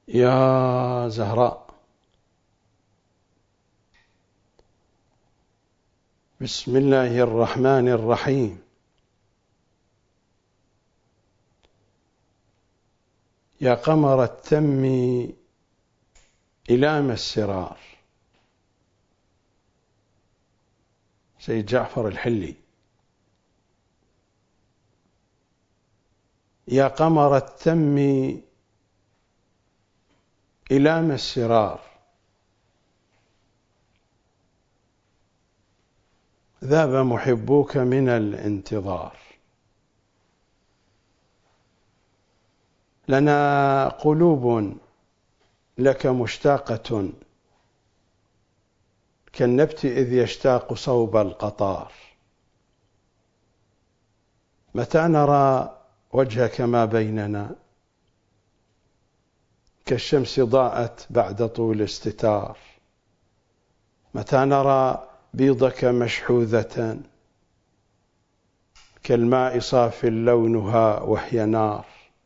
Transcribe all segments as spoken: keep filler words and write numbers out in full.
يا زهراء، بسم الله الرحمن الرحيم. يا قمر التم إلام السرار. سيد جعفر الحلي. يا قمر التم إلام السرار، ذاب محبوك من الانتظار. لنا قلوب لك مشتاقة كالنبت إذ يشتاق صوب القطار. متى نرى وجهك ما بيننا كالشمس ضاءت بعد طول استتار. متى نرى بيضك مشحوذة كالماء صاف لونها وهي نار.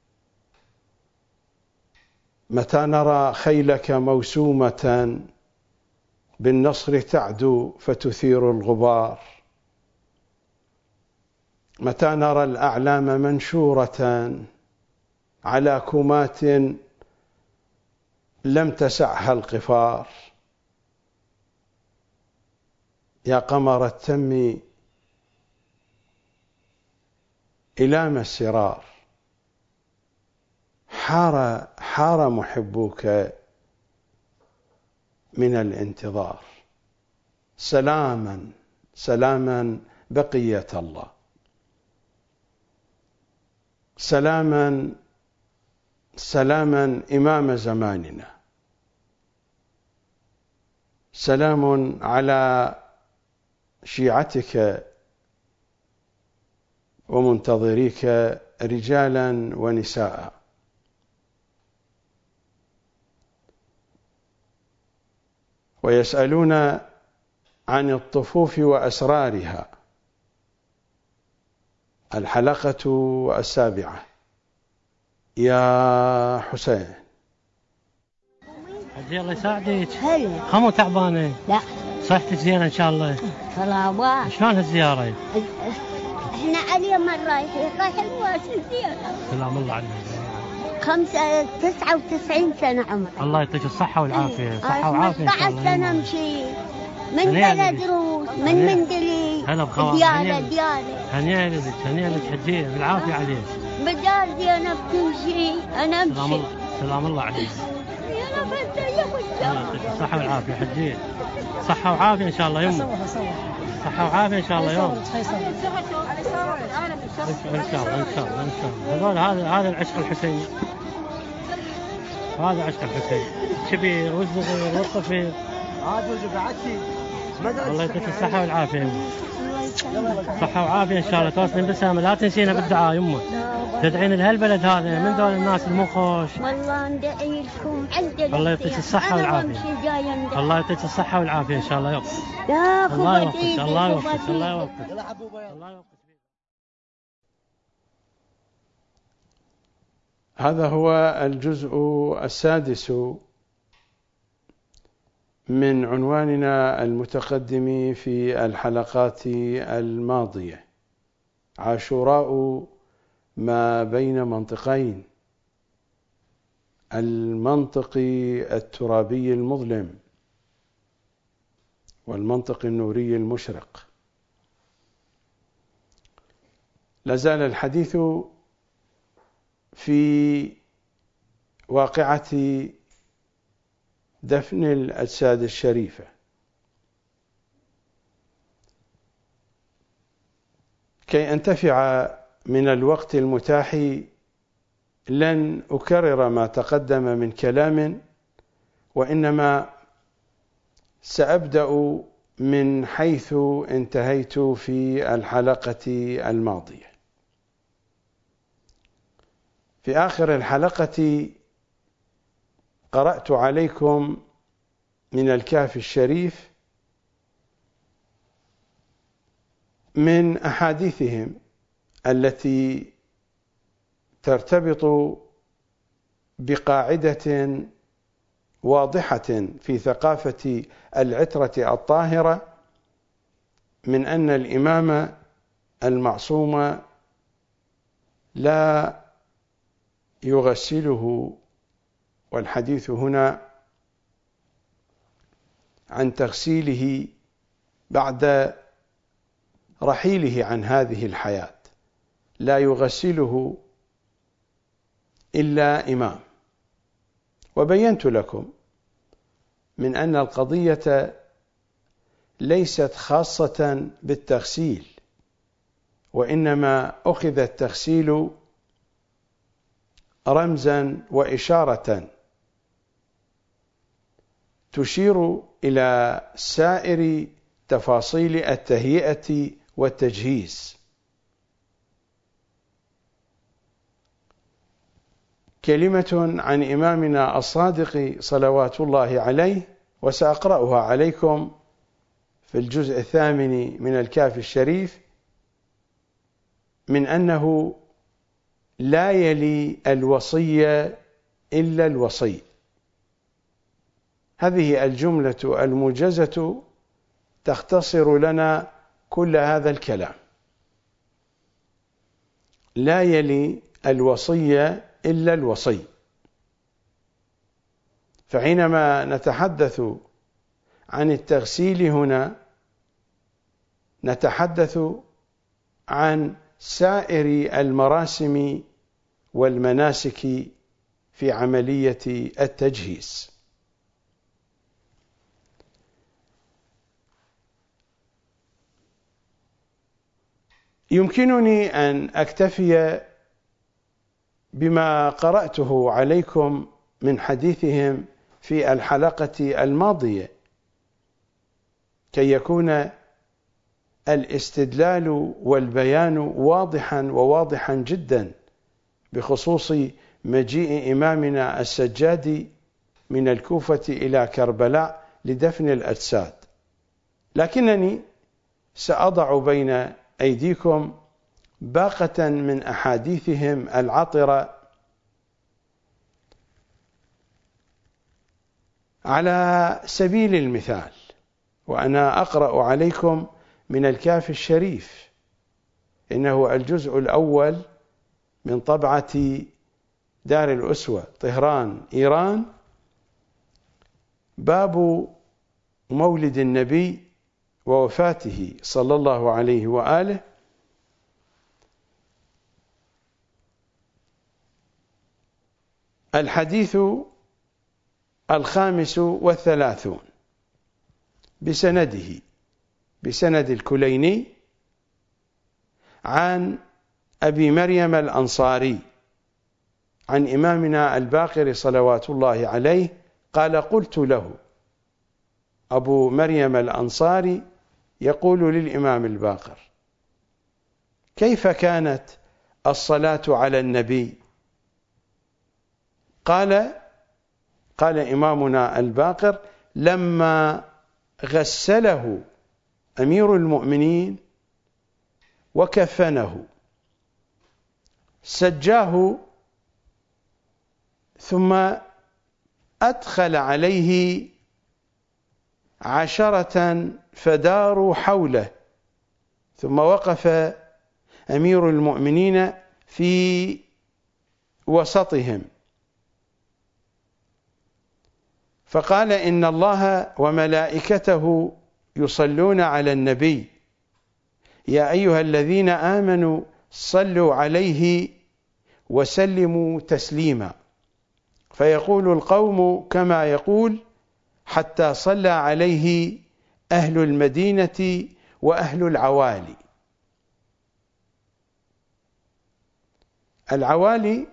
متى نرى خيلك موسومة بالنصر تعدو فتثير الغبار. متى نرى الأعلام منشورة على كمات لم تسعها القفار. يا قمر التم إلام السرار، حار حار محبوك من الانتظار. سلاما سلاما بقية الله، سلاما سلاما إمام زماننا، سلام على شيعتك ومنتظريك رجالا ونساء. ويسألون عن الطفوف وأسرارها. الحلقة السابعة. يا حسين. حجي الله يساعدك. هلا. خمو تعبانة؟ لا. صحتك زينة إن شاء الله؟ صلوات. شلون هالزيارة؟ احنا على من رايحين رايحين واصل زيارة. سلام الله عليك. خمسة تسعة وتسعين سنة عمري. الله يعطيك الصحة والعافية. صحة وعافية إن شاء الله. سنة مشي من بلد روس من مندلي. هلا بخوان. ديالة ديالة. هنيئا لك هنيئا لك حجية بالعافية عليك. بدال زينب تمشي أنا أمشي. سلام الله سلام الله عليك. يا بنت يا بنت. الله يعطيك الصحة والعافية حجية. صحة وعافية إن شاء الله يمه. صحة وعافية إن شاء الله يوم. إن شاء الله إن شاء الله إن شاء الله. هذول هذا هذا العشق الحسيني. هذا عشق الحسين. كبير والصغير والطفل. عاد بعدتي. الله يعطيك الصحة والعافية. صحة وعافية إن شاء الله. توصلين بسامة لا تنسينا بالدعاء يمه. تدعين لهالبلد هذا من دول الناس المخوش. والله ندعي لكم عندنا. الله يعطيك الصحة والعافية. الله يعطيك الصحة والعافية إن شاء الله يوفقك. الله يوفقك الله يوفقك الله يوفقك الله يوفقك. هذا هو الجزء السادس من عنواننا المتقدم في الحلقات الماضية. عاشوراء ما بين منطقين، المنطق الترابي المظلم والمنطق النوري المشرق. لازال الحديث في واقعة دفن الأجساد الشريفة. كي أنتفع من الوقت المتاح لن أكرر ما تقدم من كلام، وإنما سأبدأ من حيث انتهيت في الحلقة الماضية. في آخر الحلقة قرأت عليكم من الكهف الشريف من أحاديثهم التي ترتبط بقاعدة واضحة في ثقافة العترة الطاهرة من أن الإمام المعصوم لا يغسله، والحديث هنا عن تغسيله بعد رحيله عن هذه الحياة، لا يغسله إلا إمام. وبينت لكم من أن القضية ليست خاصة بالتغسيل، وإنما أخذ التغسيل رمزا وإشارة تشير إلى سائر تفاصيل التهيئة والتجهيز. كلمة عن إمامنا الصادق صلوات الله عليه، وسأقرأها عليكم في الجزء الثامن من الكافي الشريف، من أنه لا يلي الوصي إلا الوصي. هذه الجملة الموجزة تختصر لنا كل هذا الكلام. لا يلي الوصي إلا الوصي. فحينما نتحدث عن التغسيل هنا نتحدث عن سائر المراسم والمناسك في عملية التجهيز. يمكنني أن أكتفي بما قرأته عليكم من حديثهم في الحلقة الماضية، كي يكون الاستدلال والبيان واضحا وواضحا جدا بخصوص مجيء إمامنا السجاد من الكوفة إلى كربلاء لدفن الأجساد. لكنني سأضع بين أيديكم باقة من أحاديثهم العطرة على سبيل المثال، وأنا أقرأ عليكم من الكافي الشريف، إنه الجزء الأول من طبعة دار الأسوة طهران إيران، باب مولد النبي ووفاته صلى الله عليه وآله. الحديث الخامس والثلاثون بسنده بسند الكليني عن أبي مريم الأنصاري عن إمامنا الباقر صلوات الله عليه قال: قلت له، أبو مريم الأنصاري يقول للإمام الباقر: كيف كانت الصلاة على النبي؟ قال قال إمامنا الباقر: لما غسله أمير المؤمنين وكفنه سجاه، ثم أدخل عليه عشرة فداروا حوله، ثم وقف أمير المؤمنين في وسطهم فقال: إن الله وملائكته يصلون على النبي، يا أيها الذين آمنوا صلوا عليه وسلموا تسليما. فيقول القوم كما يقول، حتى صلى عليه أهل المدينة وأهل العوالي. العوالي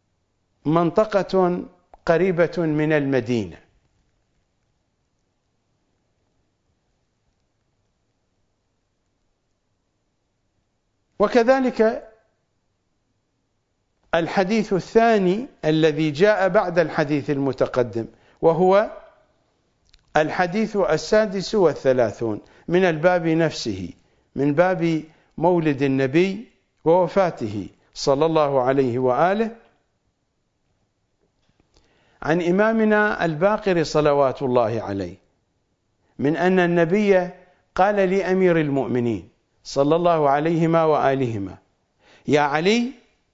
منطقة قريبة من المدينة، وكذلك الحديث الثاني الذي جاء بعد الحديث المتقدم، وهو الحديث السادس والثلاثون من الباب نفسه، من باب مولد النبي ووفاته صلى الله عليه وآله. عن إمامنا الباقر صلوات الله عليه من أن النبي قال لأمير المؤمنين صلى الله عليهما وآلهما: يا علي،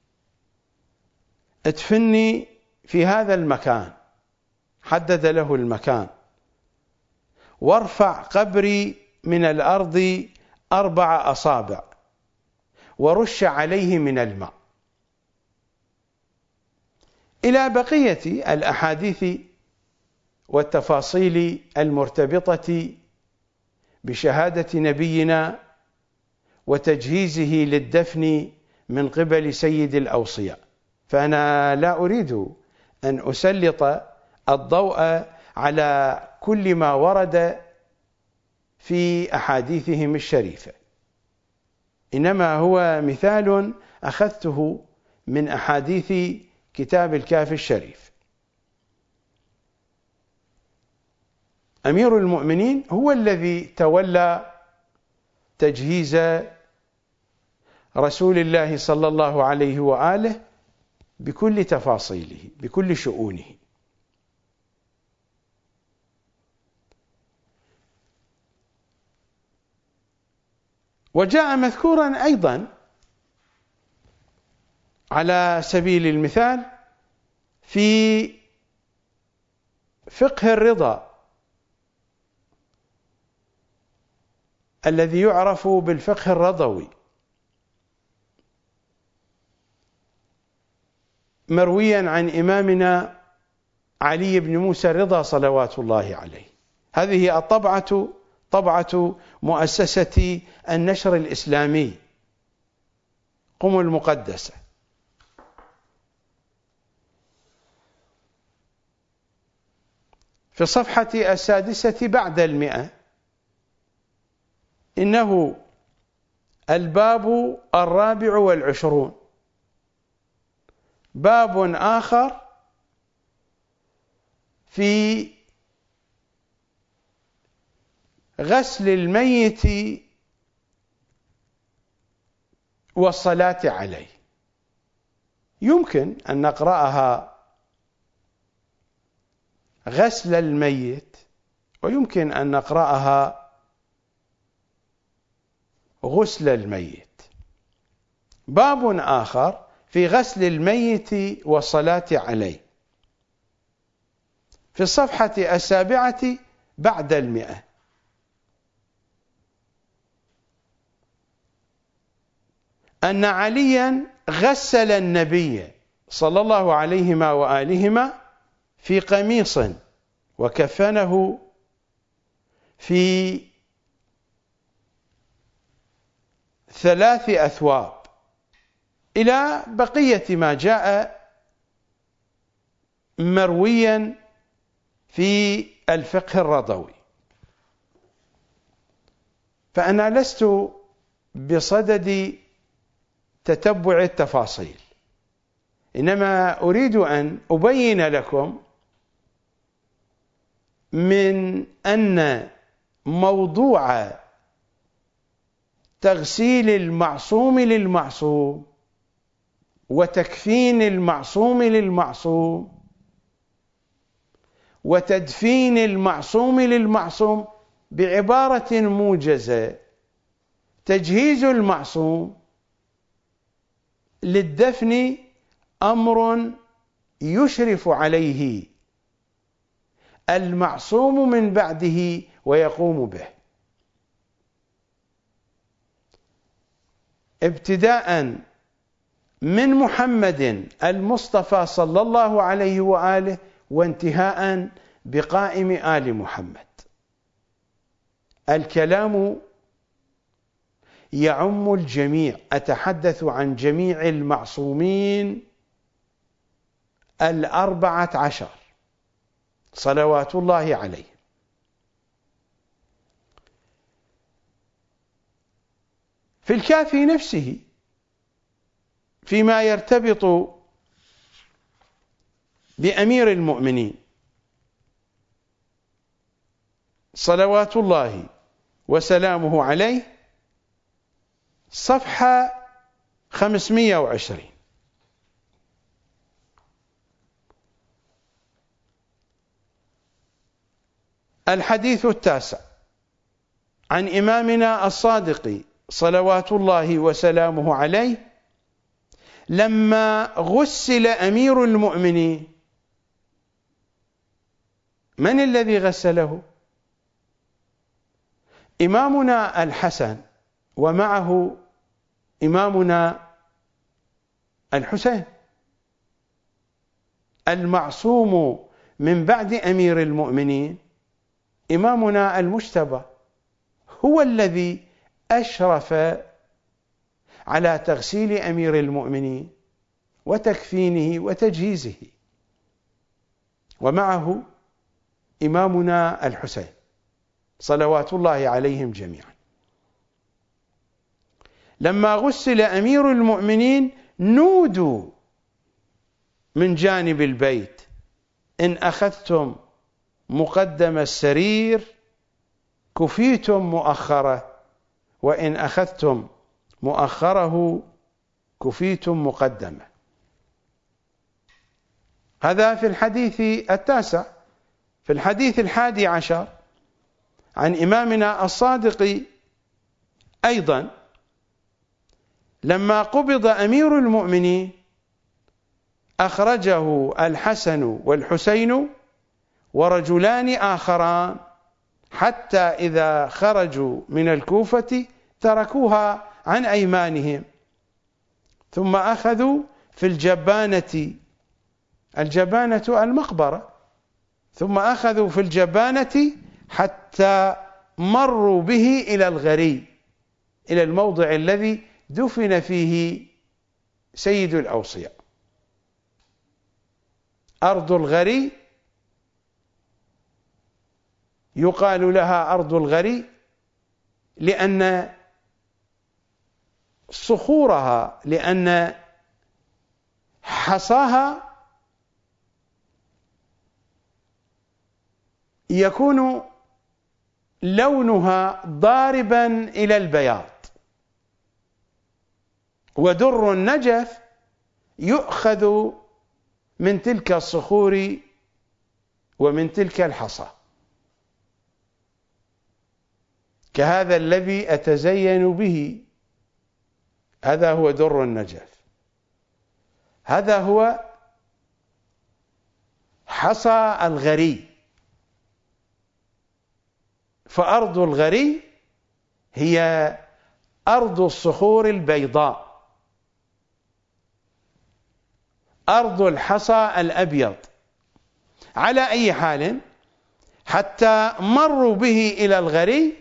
ادفني في هذا المكان، حدد له المكان، وارفع قبري من الأرض أربع أصابع ورش عليه من الماء، إلى بقية الأحاديث والتفاصيل المرتبطة بشهادة نبينا وتجهيزه للدفن من قبل سيد الأوصياء. فأنا لا أريد أن أسلط الضوء على كل ما ورد في أحاديثهم الشريفة، إنما هو مثال أخذته من أحاديث كتاب الكافي الشريف. أمير المؤمنين هو الذي تولى تجهيز رسول الله صلى الله عليه وآله بكل تفاصيله، بكل شؤونه. وجاء مذكورا أيضا على سبيل المثال في فقه الرضا الذي يعرف بالفقه الرضوي، مرويا عن إمامنا علي بن موسى الرضا صلوات الله عليه. هذه الطبعة طبعة مؤسسة النشر الإسلامي قم المقدسة. في الصفحة السادسة بعد المئة: إنه الباب الرابع والعشرون، باب آخر في غسل الميت والصلاة عليه. يمكن أن نقرأها غسل الميت، ويمكن أن نقرأها غسل الميت. باب آخر في غسل الميت والصلاة عليه، في الصفحة السابعة بعد المئة: أن عليا غسل النبي صلى الله عليهما وآلهما في قميص وكفنه في ثلاث أثواب، إلى بقية ما جاء مرويا في الفقه الرضوي. فأنا لست بصدد تتبع التفاصيل، إنما أريد أن أبين لكم من أن موضوع تغسيل المعصوم للمعصوم وتكفين المعصوم للمعصوم وتدفين المعصوم للمعصوم بعبارة موجزة: تجهيز المعصوم للدفن أمر يشرف عليه المعصوم من بعده ويقوم به، ابتداء من محمد المصطفى صلى الله عليه وآله وانتهاء بقائم آل محمد. الكلام يعم الجميع، أتحدث عن جميع المعصومين الأربعة عشر صلوات الله عليه. في الكافي نفسه فيما يرتبط بأمير المؤمنين صلوات الله وسلامه عليه، صفحة خمسمائة وعشرين: الحديث التاسع عن إمامنا الصادق صلوات الله وسلامه عليه لما غسل أمير المؤمنين. من الذي غسله؟ إمامنا الحسن ومعه إمامنا الحسين المعصوم من بعد أمير المؤمنين. إمامنا المجتبى هو الذي أشرف على تغسيل أمير المؤمنين وتكفينه وتجهيزه، ومعه إمامنا الحسين صلوات الله عليهم جميعا. لما غسل أمير المؤمنين نودوا من جانب البيت: إن أخذتم مقدم السرير كفيتم مؤخره، وإن أخذتم مؤخره كفيتم مقدمه. هذا في الحديث التاسع. في الحديث الحادي عشر عن إمامنا الصادق أيضا لما قبض أمير المؤمنين أخرجه الحسن والحسين ورجلان آخران، حتى إذا خرجوا من الكوفة تركوها عن أيمانهم، ثم أخذوا في الجبانة، الجبانة المقبرة، ثم أخذوا في الجبانة حتى مروا به إلى الغري، إلى الموضع الذي دفن فيه سيد الأوصياء. أرض الغري يقال لها أرض الغري لأن صخورها، لأن حصاها يكون لونها ضاربا إلى البياض، ودر النجف يؤخذ من تلك الصخور ومن تلك الحصى، كهذا الذي أتزين به، هذا هو در النجف، هذا هو حصى الغري. فأرض الغري هي أرض الصخور البيضاء، أرض الحصى الأبيض. على أي حال، حتى مروا به إلى الغري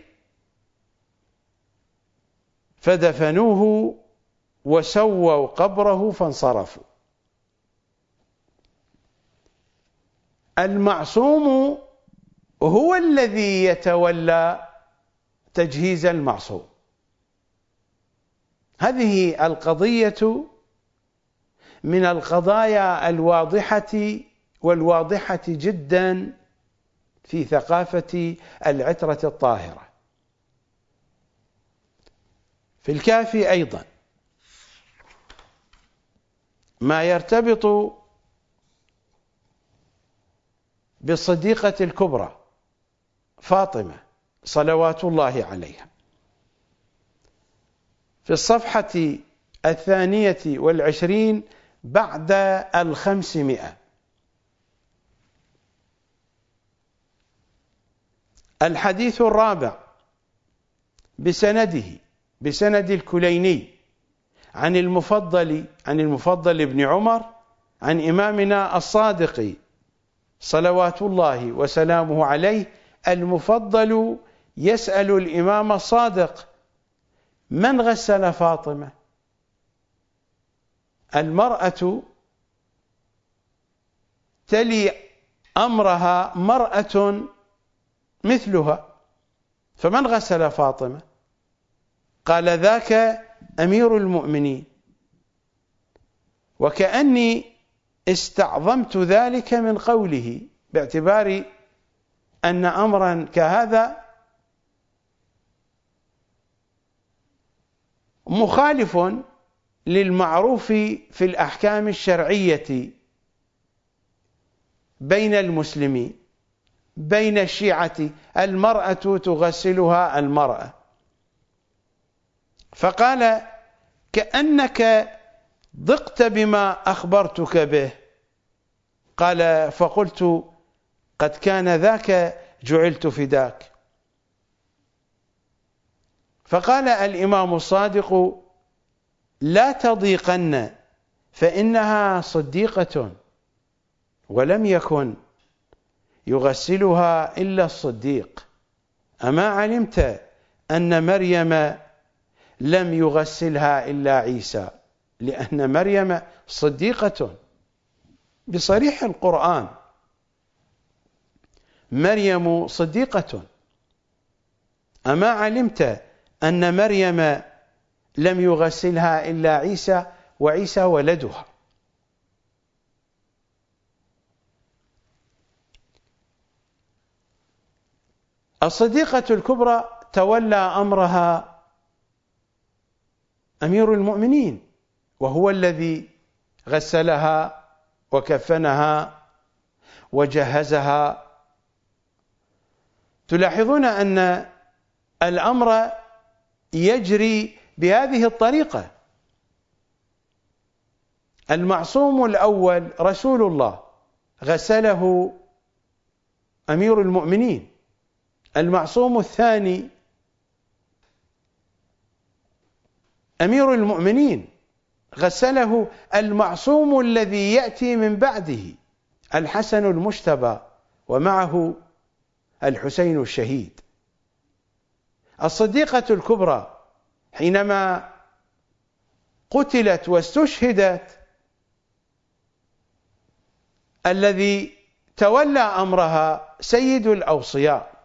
فدفنوه وسووا قبره فانصرفوا. المعصوم هو الذي يتولى تجهيز المعصوم. هذه القضية من القضايا الواضحة والواضحة جدا في ثقافة العترة الطاهرة. في الكافي أيضا ما يرتبط بالصديقة الكبرى فاطمة صلوات الله عليها. في الصفحة الثانية والعشرين بعد الخمسمائة، الحديث الرابع بسنده بسند الكليني عن المفضل عن المفضل بن عمر عن إمامنا الصادق صلوات الله وسلامه عليه. المفضل يسأل الإمام الصادق: من غسل فاطمة؟ المرأة تلي أمرها مرأة مثلها، فمن غسل فاطمة؟ قال: ذاك أمير المؤمنين. وكأني استعظمت ذلك من قوله، باعتبار أن أمرا كهذا مخالف للمعروف في الأحكام الشرعية بين المسلمين، بين الشيعة المرأة تغسلها المرأة، فقال كأنك ضقت بما أخبرتك به. قال فقلت قد كان ذاك جعلت فداك. فقال الإمام الصادق لا تضيقن فإنها صديقة ولم يكن يغسلها إلا الصديق. أما علمت أن مريم لم يغسلها إلا عيسى، لأن مريم صديقة بصريح القرآن، مريم صديقة. أما علمت أن مريم لم يغسلها إلا عيسى وعيسى ولدها. الصديقة الكبرى تولى أمرها أمير المؤمنين، وهو الذي غسلها وكفنها وجهزها. تلاحظون أن الأمر يجري بهذه الطريقة. المعصوم الأول رسول الله غسله أمير المؤمنين، المعصوم الثاني أمير المؤمنين غسله المعصوم الذي يأتي من بعده الحسن المجتبى ومعه الحسين الشهيد. الصديقة الكبرى حينما قتلت واستشهدت الذي تولى أمرها سيد الأوصياء،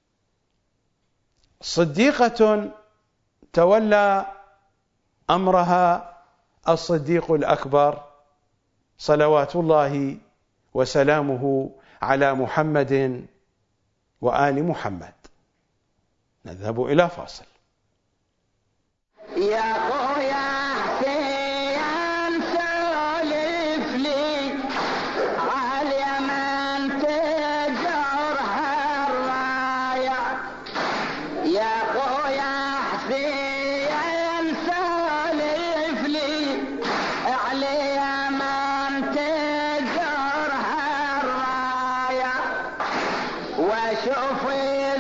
صديقة تولى أمرها الصديق الأكبر صلوات الله وسلامه على محمد وآل محمد. نذهب إلى فاصل. يا خويا حسين سولف لي على من تجرها الراية، يا خويا حسين سولف لي على من تجرها الراية، واشوف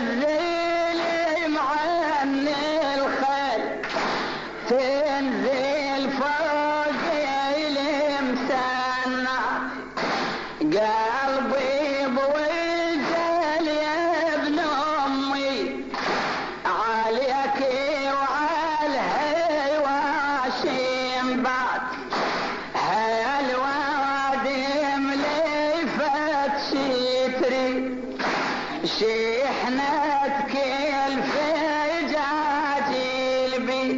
تنزل فوق المسنة، قلبي بوجل يا ابن أمي عليك وعلى هواشم بعد هالوادم لفت شتري شحنتك الفجاج البي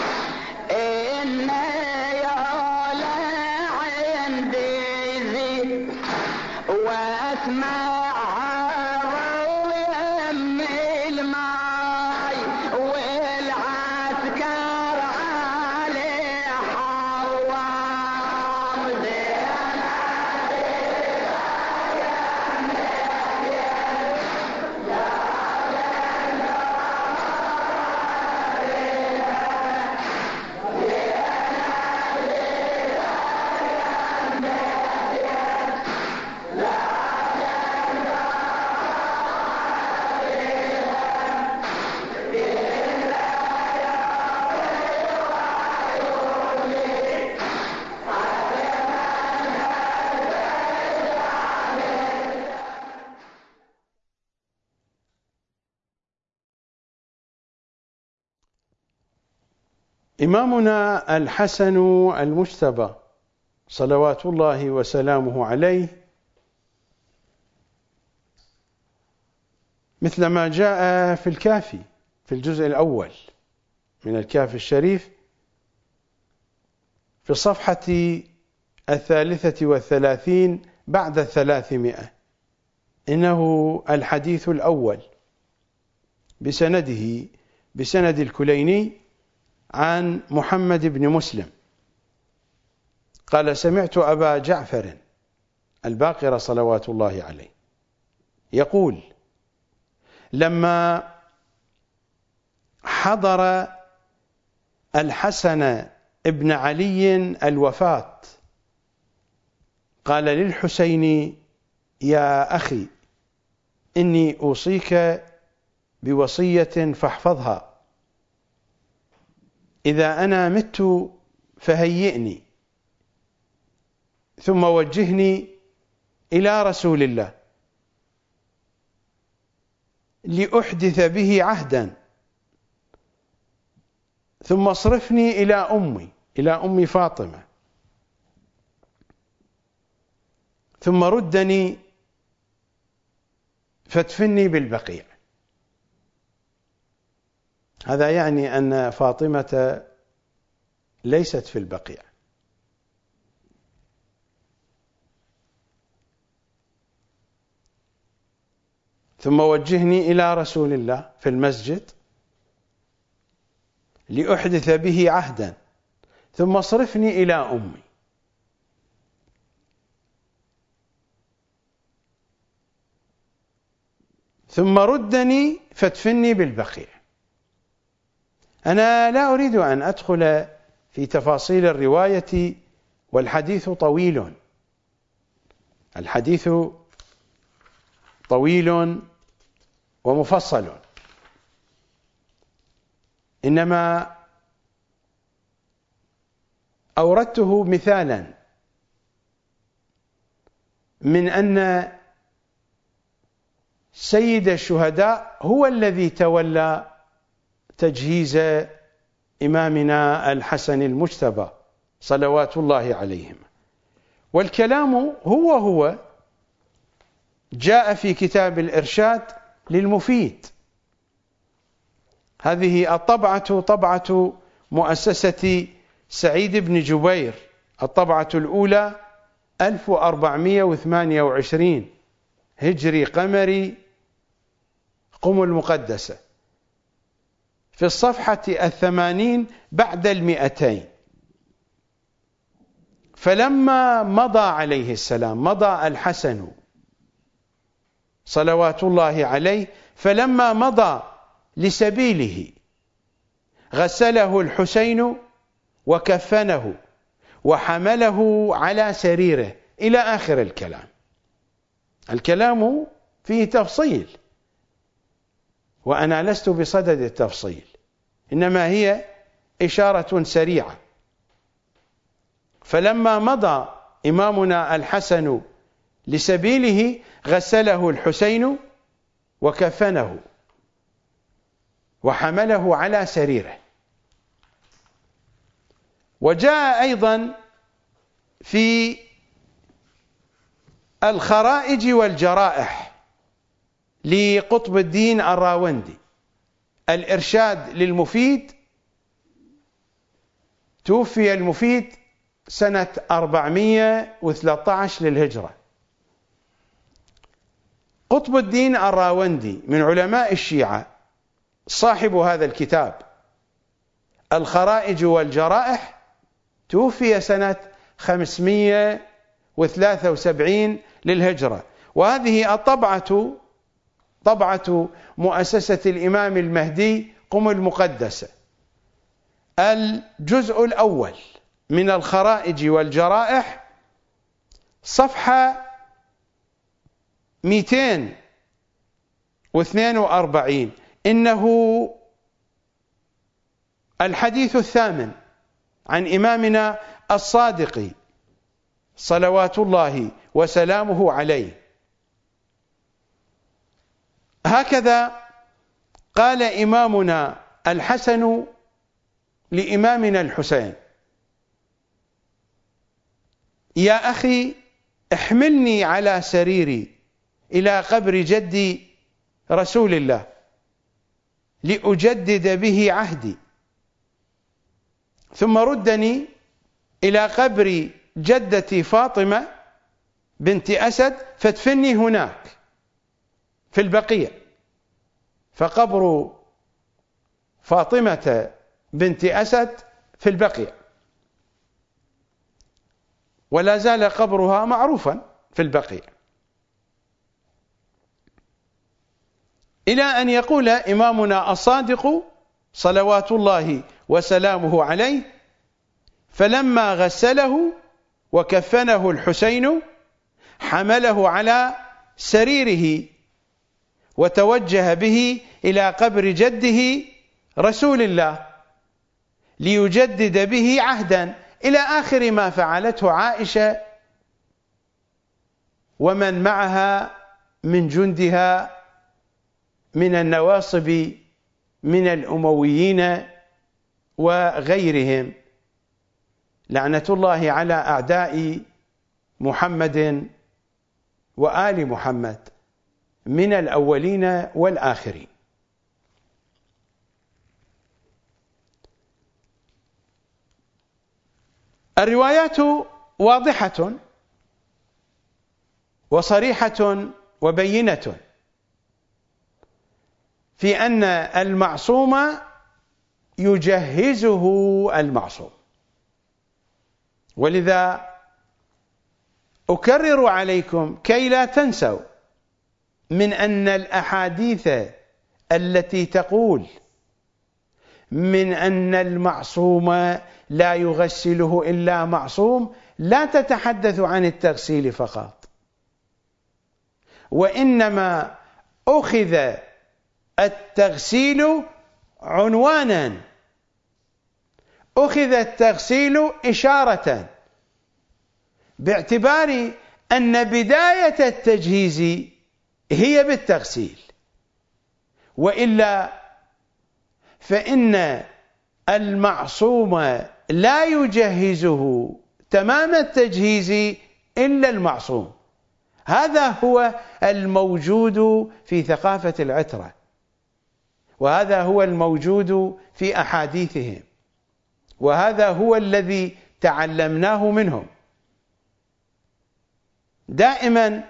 إمامنا الحسن المجتبى صلوات الله وسلامه عليه مثل ما جاء في الكافي في الجزء الأول من الكافي الشريف في الصفحة الثالثة والثلاثين بعد الثلاثمائة، إنه الحديث الأول بسنده بسند الكليني عن محمد بن مسلم قال: سمعت أبا جعفر الباقر صلوات الله عليه يقول: لما حضر الحسن ابن علي الوفاة قال للحسين: يا أخي، إني أوصيك بوصية فاحفظها، إذا أنا مت فهيئني ثم وجهني إلى رسول الله لأحدث به عهدا، ثم اصرفني إلى أمي إلى أم فاطمة، ثم ردني فادفني بالبقيع. هذا يعني أن فاطمة ليست في البقيع. ثم وجهني إلى رسول الله في المسجد لأحدث به عهدا، ثم اصرفني إلى أمي. ثم ردني فادفني بالبقيع. أنا لا أريد أن أدخل في تفاصيل الرواية، والحديث طويل، الحديث طويل ومفصل، إنما أوردته مثالا من أن سيد الشهداء هو الذي تولى تجهيز إمامنا الحسن المجتبى صلوات الله عليهم، والكلام هو هو جاء في كتاب الإرشاد للمفيد. هذه الطبعة طبعة مؤسسة سعيد بن جبير، الطبعة الأولى ألف وأربعمائة وثمانية وعشرين هجري قمري، قم المقدسة، في الصفحة الثمانين بعد المئتين. فلما مضى عليه السلام، مضى الحسن صلوات الله عليه، فلما مضى لسبيله غسله الحسين وكفنه وحمله على سريره، إلى آخر الكلام. الكلام فيه تفصيل، وأنا لست بصدد التفصيل، إنما هي إشارة سريعة. فلما مضى إمامنا الحسن لسبيله غسله الحسين وكفنه وحمله على سريره. وجاء أيضا في الخرائج والجرائح لقطب الدين الراوندي، الإرشاد للمفيد، توفي المفيد سنة أربعمائة وثلاثة عشر للهجرة. قطب الدين الراوندي من علماء الشيعة، صاحب هذا الكتاب الخرائج والجرائح، توفي سنة خمسمائة وثلاثة وسبعين للهجرة. وهذه الطبعة طبعة مؤسسة الإمام المهدي قم المقدسة، الجزء الأول من الخرائج والجرائح، صفحة مئتين واثنين وأربعين. إنه الحديث الثامن عن إمامنا الصادق صلوات الله وسلامه عليه. هكذا قال إمامنا الحسن لإمامنا الحسين: يا أخي، احملني على سريري إلى قبر جدي رسول الله لأجدد به عهدي، ثم ردني إلى قبر جدتي فاطمة بنت أسد فادفني هناك في البقيع. فقبر فاطمة بنت أسد في البقيع، ولا زال قبرها معروفا في البقيع. إلى أن يقول إمامنا الصادق صلوات الله وسلامه عليه: فلما غسله وكفنه الحسين حمله على سريره وتوجه به إلى قبر جده رسول الله ليجدد به عهدا، إلى آخر ما فعلته عائشة ومن معها من جندها من النواصب من الأمويين وغيرهم، لعنة الله على أعداء محمد وآل محمد من الأولين والآخرين. الروايات واضحة وصريحة وبينة في أن المعصوم يجهزه المعصوم، ولذا أكرر عليكم كي لا تنسوا من أن الأحاديث التي تقول من أن المعصوم لا يغسله إلا معصوم لا تتحدث عن التغسيل فقط، وإنما أخذ التغسيل عنوانا، أخذ التغسيل إشارة، باعتبار أن بداية التجهيز هي بالتغسيل، وإلا فإن المعصوم لا يجهزه تمام التجهيز إلا المعصوم. هذا هو الموجود في ثقافة العترة، وهذا هو الموجود في أحاديثهم، وهذا هو الذي تعلمناه منهم. دائما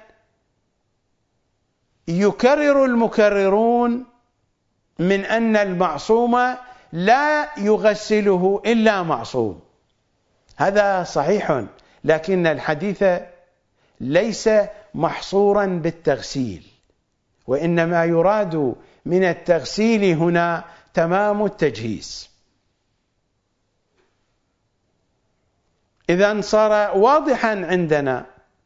يكرر المكررون من أن المعصوم لا يغسله إلا معصوم، هذا صحيح، لكن الحديث ليس محصورا بالتغسيل، وإنما يراد من التغسيل هنا تمام التجهيز. إذن صار واضحا عندنا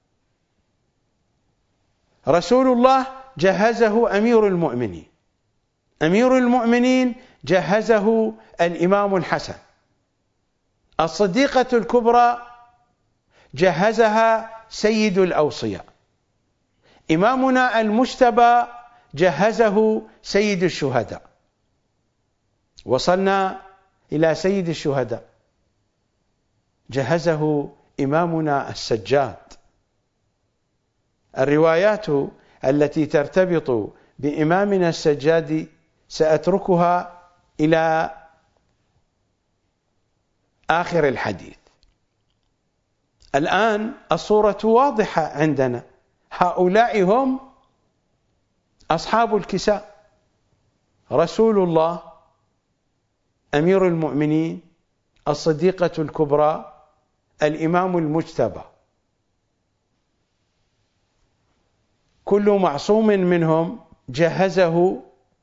رسول الله جهزه أمير المؤمنين، أمير المؤمنين جهزه الإمام الحسن، الصديقة الكبرى جهزها سيد الأوصياء، إمامنا المجتبى جهزه سيد الشهداء. وصلنا إلى سيد الشهداء، جهزه إمامنا السجاد. الروايات التي ترتبط بإمامنا السجاد سأتركها إلى آخر الحديث. الآن الصورة واضحة عندنا، هؤلاء هم أصحاب الكساء، رسول الله، أمير المؤمنين، الصديقة الكبرى، الإمام المجتبى، كل معصوم منهم جهزه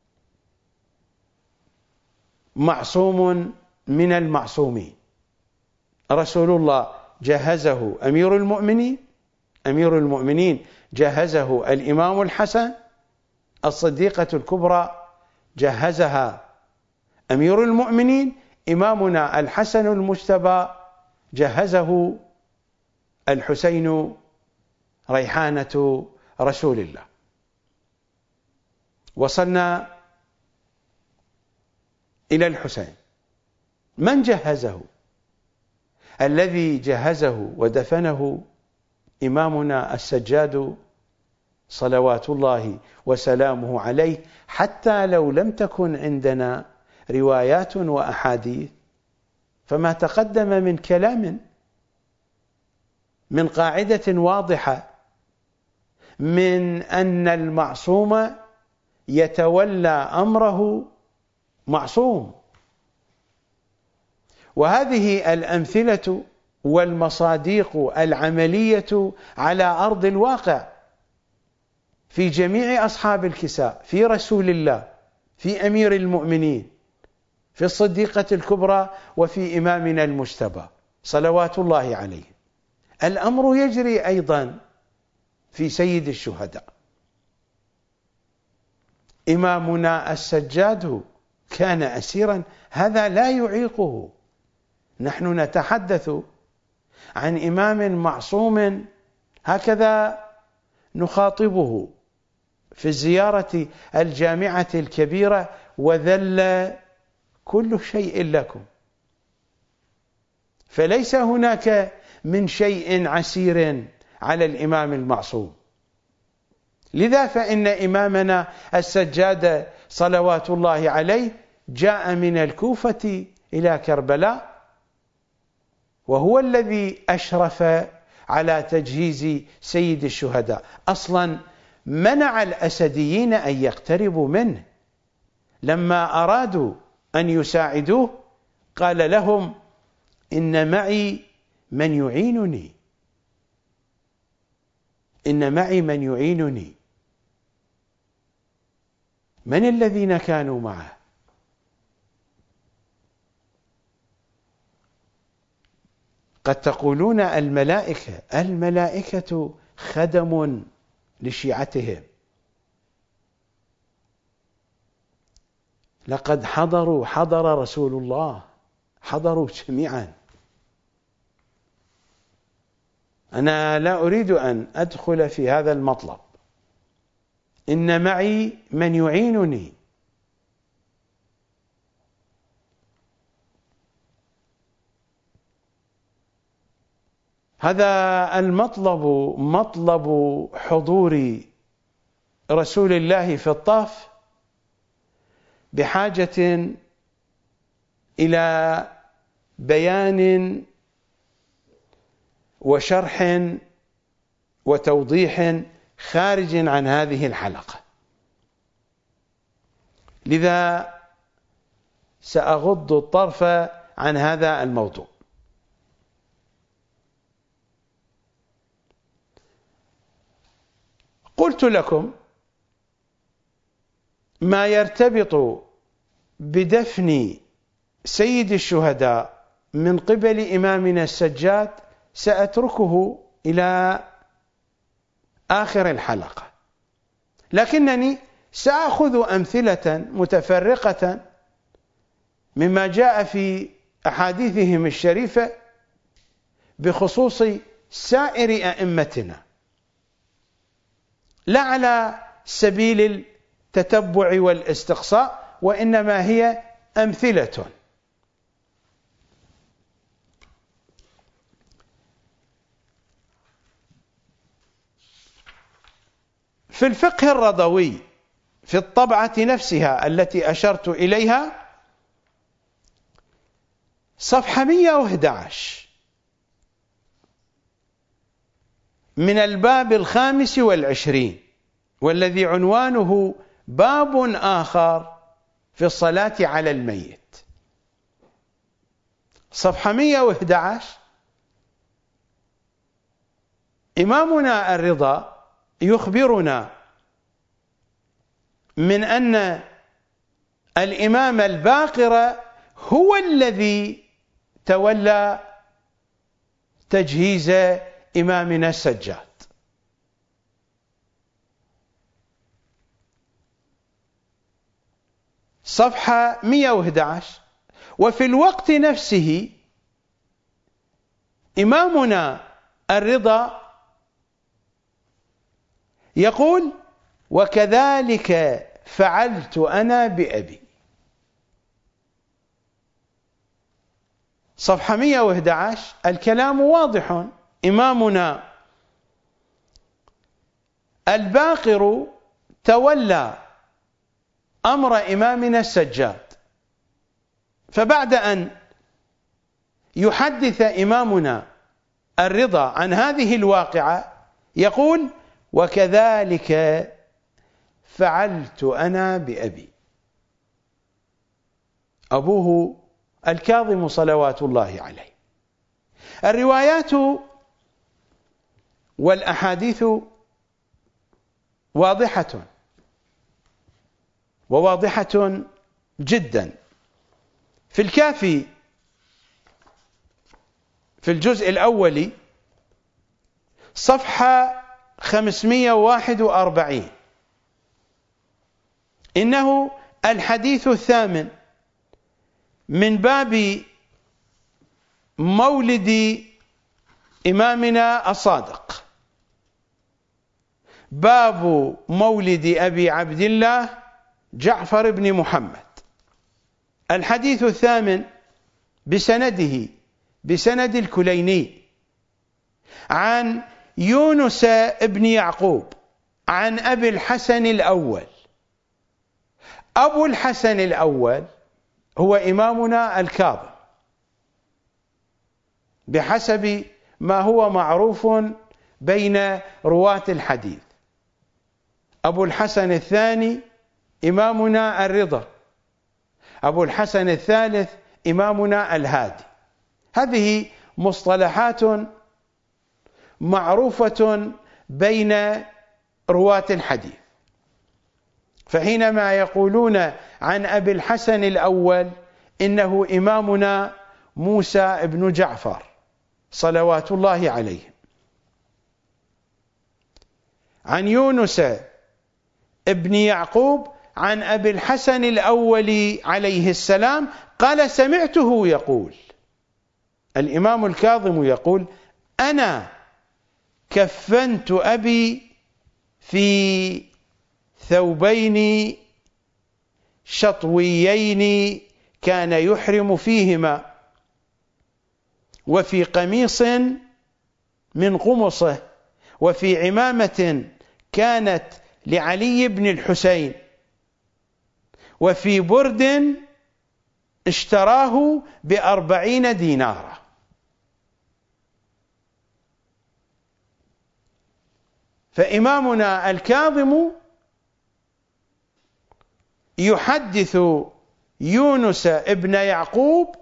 معصوم من المعصومين. رسول الله جهزه أمير المؤمنين، أمير المؤمنين جهزه الإمام الحسن، الصديقة الكبرى جهزها أمير المؤمنين، إمامنا الحسن المجتبى جهزه الحسين ريحانة رسول الله. وصلنا إلى الحسين، من جهزه؟ الذي جهزه ودفنه إمامنا السجاد صلوات الله وسلامه عليه، حتى لو لم تكن عندنا روايات وأحاديث فما تقدم من كلام من قاعدة واضحة من أن المعصوم يتولى أمره معصوم. وهذه الأمثلة والمصادق العملية على أرض الواقع في جميع أصحاب الكساء، في رسول الله، في أمير المؤمنين، في الصديقة الكبرى، وفي إمامنا المجتبى صلوات الله عليه. الأمر يجري أيضا في سيد الشهداء. إمامنا السجاد كان أسيرا، هذا لا يعيقه. نحن نتحدث عن إمام معصوم، هكذا نخاطبه في الزيارة الجامعة الكبيرة: وذل كل شيء لكم. فليس هناك من شيء عسير على الإمام المعصوم. لذا فإن إمامنا السجاد صلوات الله عليه جاء من الكوفة إلى كربلاء، وهو الذي أشرف على تجهيز سيد الشهداء. أصلا منع الأسديين أن يقتربوا منه. لما أرادوا أن يساعدوه قال لهم: إن معي من يعينني، إن معي من يعينني. من الذين كانوا معه؟ قد تقولون الملائكة، الملائكة خدم لشيعتهم. لقد حضروا، حضر رسول الله، حضروا جميعا. أنا لا أريد أن أدخل في هذا المطلب. إن معي من يعينني. هذا المطلب مطلب حضور رسول الله في الطاف بحاجة إلى بيان وشرح وتوضيح خارج عن هذه الحلقة. لذا سأغض الطرف عن هذا الموضوع. قلت لكم ما يرتبط بدفن سيد الشهداء من قبل إمامنا السجاد سأتركه إلى آخر الحلقة، لكنني سأخذ أمثلة متفرقة مما جاء في أحاديثهم الشريفة بخصوص سائر أئمتنا، لا على سبيل التتبع والاستقصاء، وإنما هي أمثلة. في الفقه الرضوي في الطبعة نفسها التي أشرت إليها صفحة مئة وأحد عشر من الباب الخامس والعشرين، والذي عنوانه باب آخر في الصلاة على الميت. صفحة مئة وأحد عشر إمامنا الرضا يخبرنا من أن الإمام الباقر هو الذي تولى تجهيز إمامنا السجاد. صفحة مئة وأحد عشر. وفي الوقت نفسه إمامنا الرضا يقول: وكذلك فعلت أنا بأبي. صفحة مئة وأحد عشر الكلام واضح. إمامنا الباقر تولى أمر إمامنا السجاد، فبعد أن يحدث إمامنا الرضا عن هذه الواقعة يقول: وكذلك فعلت أنا بأبي. أبوه الكاظم صلوات الله عليه. الروايات والأحاديث واضحة وواضحة جدا. في الكافي في الجزء الأول صفحة خمسمائة وواحد وأربعين، إنه الحديث الثامن من باب مولد إمامنا الصادق، باب مولد أبي عبد الله جعفر بن محمد. الحديث الثامن بسنده بسند الكليني عن يونس بن يعقوب عن أبي الحسن الأول. أبو الحسن الأول هو إمامنا الكاظم بحسب ما هو معروف بين رواة الحديث. أبو الحسن الثاني إمامنا الرضا، أبو الحسن الثالث إمامنا الهادي. هذه مصطلحات معروفة بين رواة الحديث. فحينما يقولون عن أبي الحسن الأول إنه إمامنا موسى بن جعفر صلوات الله عليه، عن يونس ابن يعقوب عن أبي الحسن الأول عليه السلام قال سمعته يقول، الإمام الكاظم يقول: أنا كفنت أبي في ثوبين شطويين كان يحرم فيهما، وفي قميص من قمصه، وفي عمامة كانت لعلي بن الحسين، وفي برد اشتراه بأربعين دينارا. فإمامنا الكاظم يحدث يونس ابن يعقوب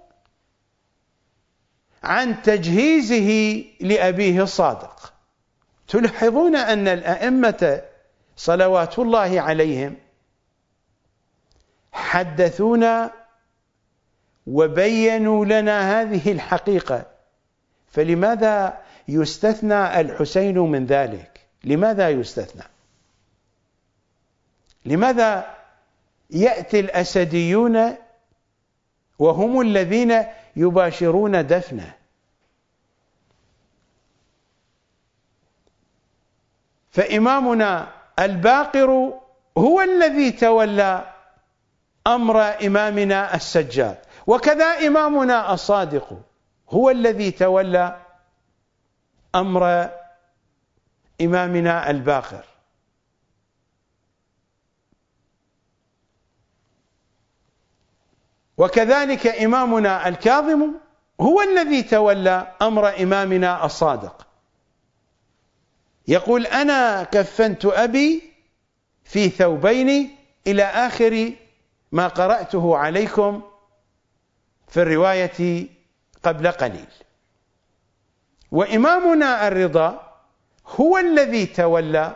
عن تجهيزه لأبيه الصادق. تلاحظون أن الأئمة صلوات الله عليهم حدثونا وبينوا لنا هذه الحقيقة، فلماذا يستثنى الحسين من ذلك؟ لماذا يستثنى؟ لماذا يأتي الأسديون وهم الذين يباشرون دفنه؟ فإمامنا الباقر هو الذي تولى أمر إمامنا السجاد، وكذا إمامنا الصادق هو الذي تولى أمر إمامنا الباقر. وكذلك إمامنا الكاظم هو الذي تولى أمر إمامنا الصادق. يقول: أنا كفنت أبي في ثوبين إلى آخر ما قرأته عليكم في الرواية قبل قليل. وإمامنا الرضا هو الذي تولى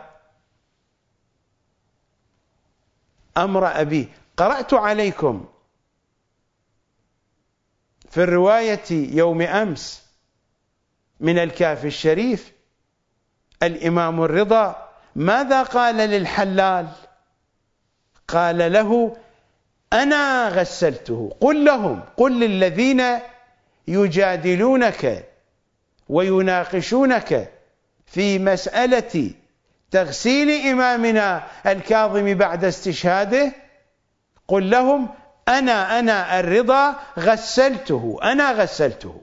أمر أبيه. قرأت عليكم في الرواية يوم أمس من الكافي الشريف الإمام الرضا ماذا قال للحلال؟ قال له: أنا غسلته. قل لهم، قل للذين يجادلونك ويناقشونك في مسألة تغسيل إمامنا الكاظم بعد استشهاده، قل لهم: أنا أنا الرضا غسلته، أنا غسلته.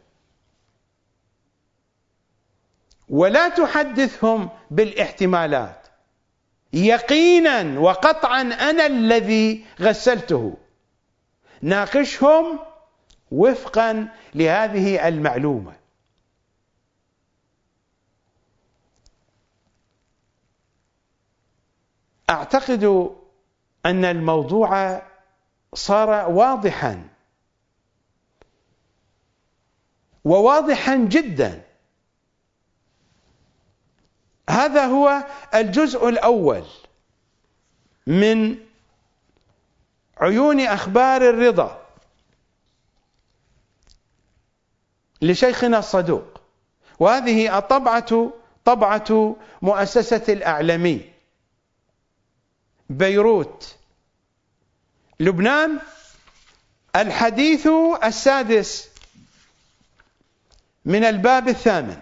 ولا تحدثهم بالاحتمالات، يقينا وقطعا أنا الذي غسلته. ناقشهم وفقا لهذه المعلومة. أعتقد أن الموضوع صار واضحا وواضحا جدا. هذا هو الجزء الأول من عيون أخبار الرضا لشيخنا الصدوق، وهذه الطبعة طبعة مؤسسة الأعلمي بيروت لبنان، الحديث السادس من الباب الثامن.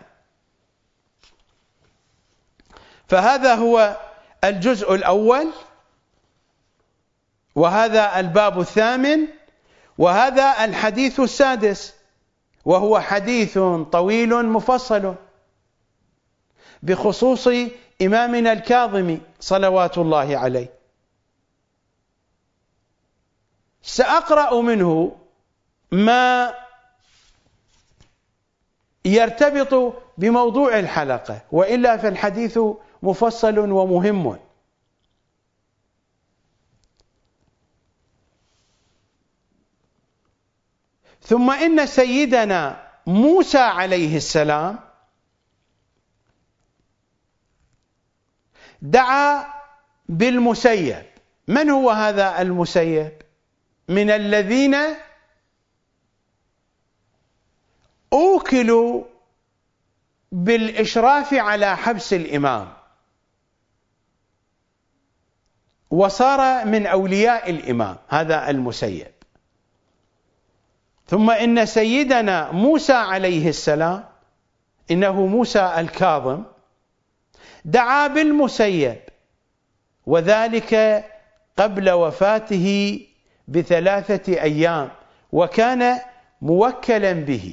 فهذا هو الجزء الأول، وهذا الباب الثامن، وهذا الحديث السادس، وهو حديث طويل مفصل بخصوص إمامنا الكاظم صلوات الله عليه. سأقرأ منه ما يرتبط بموضوع الحلقة، وإلا فالحديث مفصل ومهم. ثم إن سيدنا موسى عليه السلام دعا بالمسيب. من هو هذا المسيب؟ من الذين أوكلوا بالإشراف على حبس الإمام، وصار من أولياء الإمام هذا المسيب. ثم إن سيدنا موسى عليه السلام، إنه موسى الكاظم، دعا بالمسيب، وذلك قبل وفاته بثلاثة أيام، وكان موكلا به.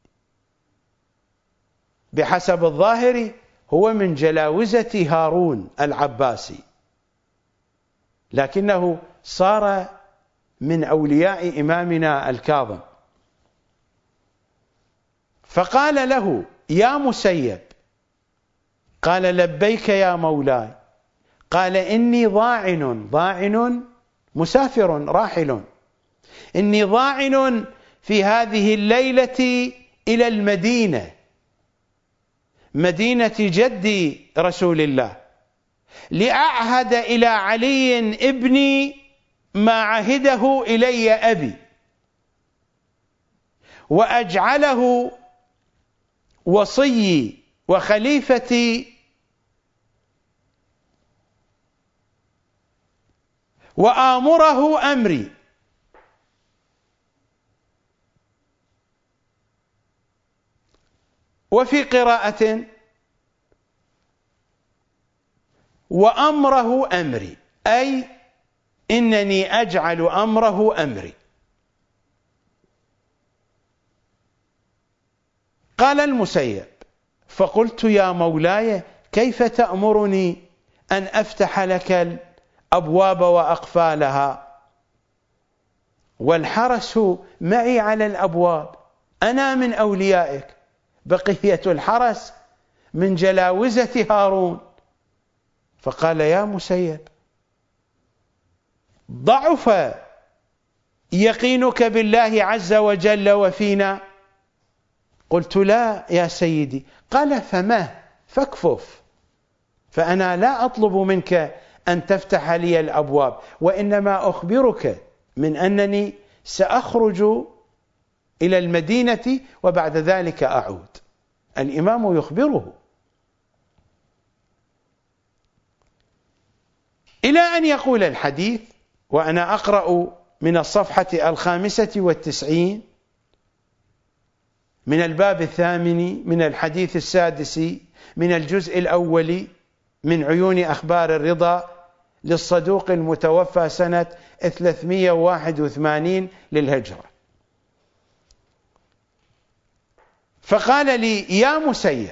بحسب الظاهر هو من جلاوزة هارون العباسي، لكنه صار من أولياء إمامنا الكاظم. فقال له: يا مسيب. قال: لبيك يا مولاي. قال: إني ضاعن، ضاعن مسافر راحل، إني ضاعن في هذه الليلة إلى المدينة، مدينة جدي رسول الله، لأعهد إلى علي ابني ما عهده إلي أبي، وأجعله وصيي وخليفتي، وآمره أمري. وفي قراءة: وأمره أمري، أي إنني أجعل أمره أمري. قال المسيب: فقلت: يا مولاي، كيف تأمرني أن أفتح لك الأبواب وأقفالها، والحرس معي على الأبواب، أنا من أوليائك، بقية الحرس من جلاوزة هارون. فقال: يا مسيب، ضعف يقينك بالله عز وجل وفينا. قلت: لا يا سيدي. قال: فما فاكفف، فأنا لا أطلب منك أن تفتح لي الأبواب، وإنما أخبرك من أنني سأخرج إلى المدينة وبعد ذلك أعود. الإمام يخبره، إلى أن يقول الحديث. وأنا أقرأ من الصفحة الخامسة والتسعين من الباب الثامن من الحديث السادس من الجزء الأول من عيون أخبار الرضا للصدوق المتوفى سنة ثلاثمئة وواحد وثمانين للهجرة. فقال لي: يا مسيب،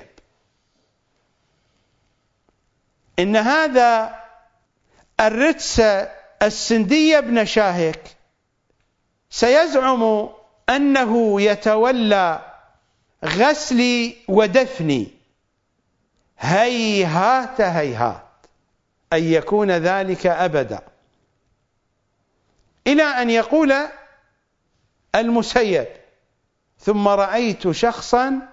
إن هذا الرتس السندي بن شاهك سيزعم أنه يتولى غسلي ودفني. هيهات هيهات أن يكون ذلك أبدا. إلى أن يقول المسيب: ثم رأيت شخصا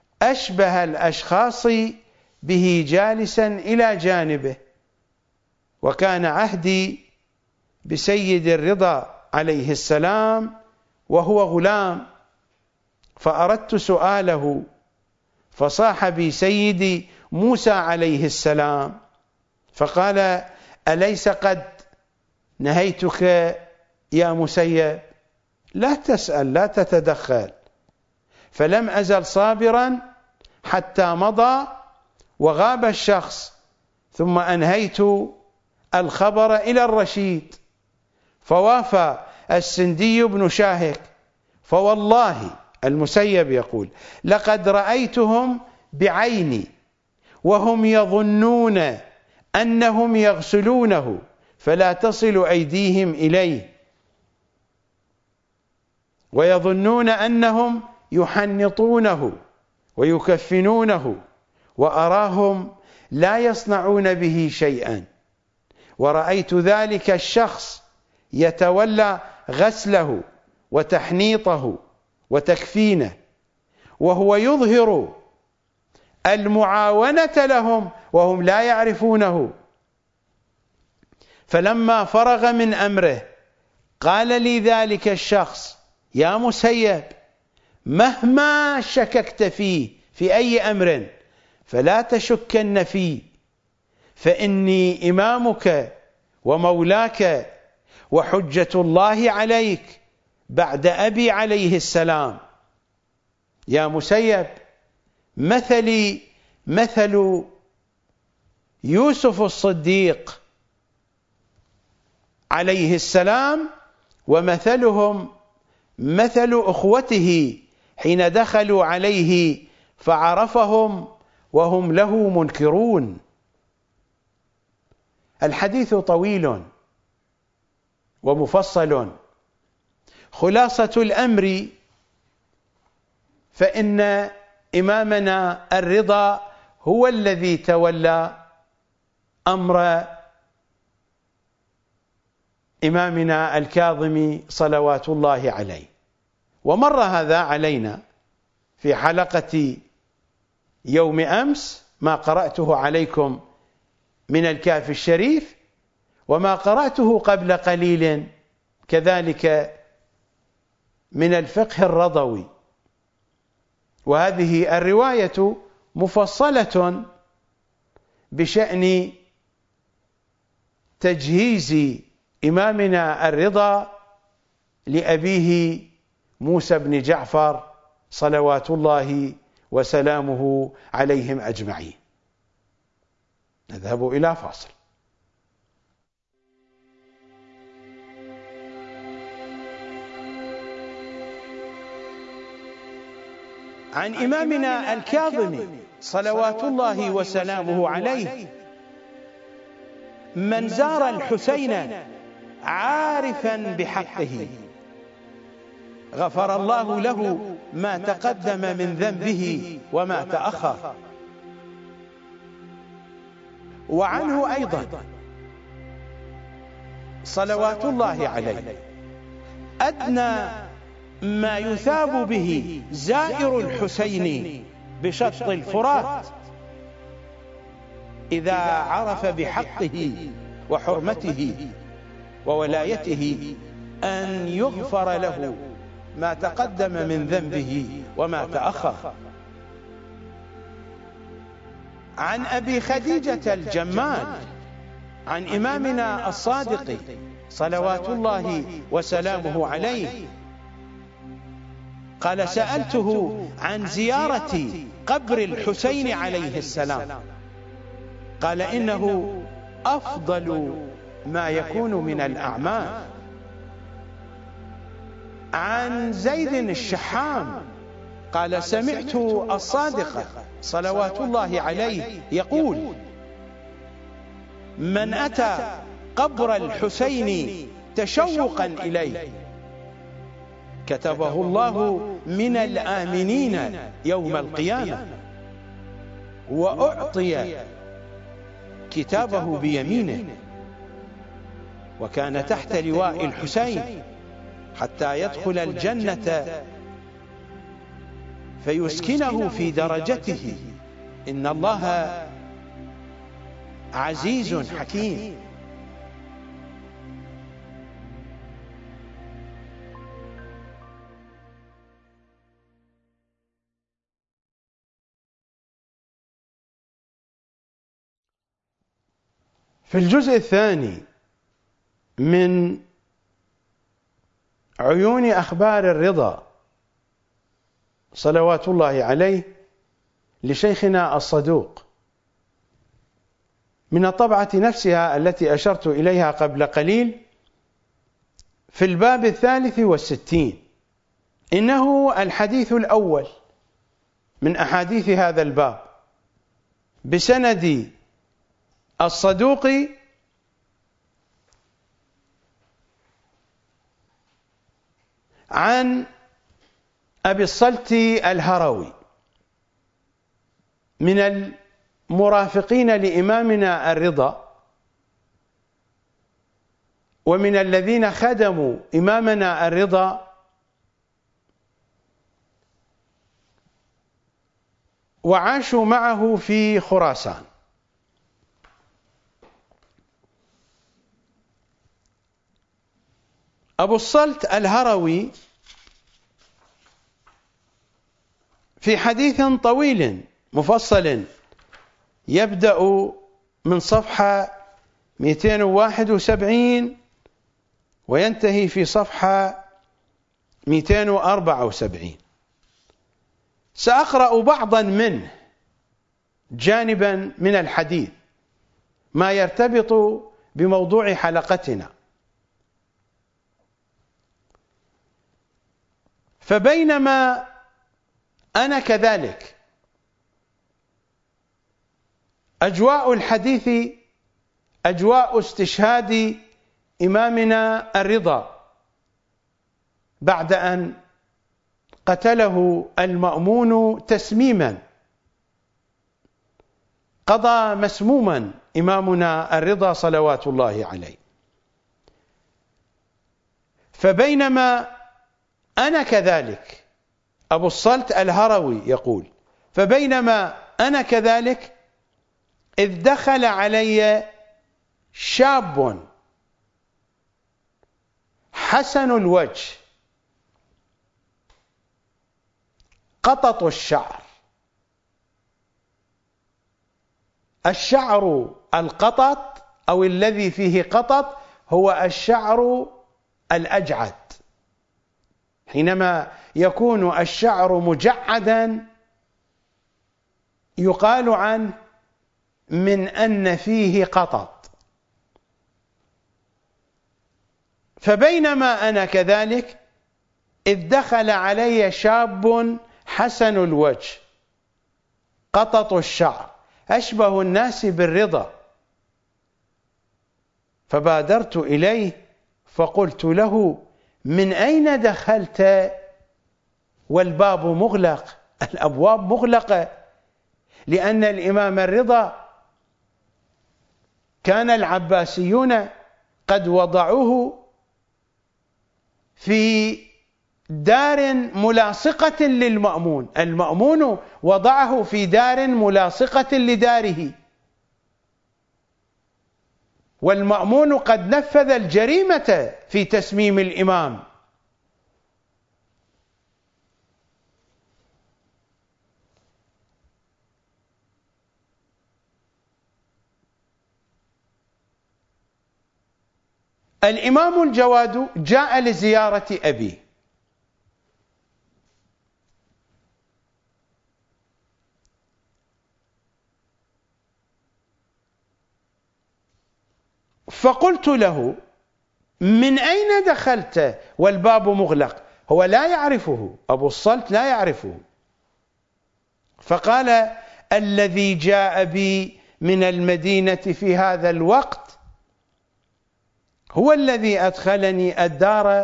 أشبه الأشخاص به جالسا إلى جانبه، وكان عهدي بسيد الرضا عليه السلام وهو غلام، فأردت سؤاله، فصاح بي سيدي موسى عليه السلام فقال: أليس قد نهيتك يا مسيب؟ لا تسأل، لا تتدخل. فلم أزل صابرا حتى مضى وغاب الشخص، ثم أنهيت الخبر إلى الرشيد، فوافى السندي بن شاهك، فوالله المسيب يقول: لقد رأيتهم بعيني وهم يظنون أنهم يغسلونه فلا تصل أيديهم إليه، ويظنون أنهم يحنطونه ويكفنونه، وأراهم لا يصنعون به شيئا، ورأيت ذلك الشخص يتولى غسله وتحنيطه وتكفينه، وهو يظهر المعاونة لهم وهم لا يعرفونه. فلما فرغ من أمره قال لي ذلك الشخص: يا مسيب، مهما شككت فيه في أي أمر فلا تشكن فيه، فإني إمامك ومولاك وحجة الله عليك بعد أبي عليه السلام. يا مسيب، مثلي مثل يوسف الصديق عليه السلام، ومثلهم مثل أخوته حين دخلوا عليه فعرفهم وهم له منكرون. الحديث طويل ومفصل، خلاصة الأمر فإن إمامنا الرضا هو الذي تولى أمر إمامنا الكاظم صلوات الله عليه، ومر هذا علينا في حلقة يوم أمس، ما قرأته عليكم من الكافي الشريف، وما قرأته قبل قليل كذلك من الفقه الرضوي. وهذه الرواية مفصلة بشأن تجهيز إمامنا الرضا لأبيه موسى بن جعفر صلوات الله وسلامه عليهم أجمعين. نذهب إلى فاصل. عن إمامنا الكاظم صلوات الله وسلامه عليه: من زار الحسين عارفا بحقه غفر الله له ما تقدم من ذنبه وما تأخر. وعنه أيضا صلوات الله عليه: أدنى ما يثاب به زائر الحسين بشط الفرات إذا عرف بحقه وحرمته وولايته أن يغفر له ما تقدم من ذنبه وما تأخر. عن أبي خديجة الجمال عن إمامنا الصادق صلوات الله وسلامه عليه قال: سألته عن زيارة قبر الحسين عليه السلام، قال: إنه أفضل ما يكون من الأعمال. عن زيد الشحام قال: سمعت الصادق صلوات الله عليه يقول: من أتى قبر الحسين تشوقا إليه كتبه الله من الآمنين يوم القيامة، وأعطي كتابه بيمينه، وكان تحت لواء الحسين حتى يدخل الجنة فيسكنه في درجته. إن الله عزيز حكيم. في الجزء الثاني من عيون أخبار الرضا صلوات الله عليه لشيخنا الصدوق من الطبعة نفسها التي أشرت إليها قبل قليل في الباب الثالث والستين، إنه الحديث الأول من أحاديث هذا الباب بسند الصدوق عن أبي الصلت الهروي من المرافقين لإمامنا الرضا ومن الذين خدموا إمامنا الرضا وعاشوا معه في خراسان. أبو الصلت الهروي في حديث طويل مفصل يبدأ من صفحة مئتين وواحد وسبعين وينتهي في صفحة مئتين وأربعة وسبعين. سأقرأ بعضا منه جانبا من الحديث ما يرتبط بموضوع حلقتنا. فبينما أنا كذلك أجواء الحديث أجواء استشهاد إمامنا الرضا بعد أن قتله المأمون تسميما، قضى مسموما إمامنا الرضا صلوات الله عليه. فبينما أنا كذلك، أبو الصلت الهروي يقول: فبينما أنا كذلك إذ دخل علي شاب حسن الوجه قطط الشعر. الشعر القطط أو الذي فيه قطط هو الشعر الأجعد. حينما يكون الشعر مجعدا يقال عنه من أن فيه قطط. فبينما أنا كذلك إذ دخل علي شاب حسن الوجه قطط الشعر أشبه الناس بالرضا، فبادرت إليه فقلت له: من أين دخلت والباب مغلق؟ الأبواب مغلقة، لأن الإمام الرضا كان العباسيون قد وضعوه في دار ملاصقة للمأمون، المأمون وضعه في دار ملاصقة لداره، والمأمون قد نفذ الجريمة في تسميم الإمام. الإمام الجواد جاء لزيارة أبيه، فقلت له: من أين دخلت والباب مغلق؟ هو لا يعرفه، أبو الصلت لا يعرفه. فقال: الذي جاء بي من المدينة في هذا الوقت هو الذي أدخلني الدار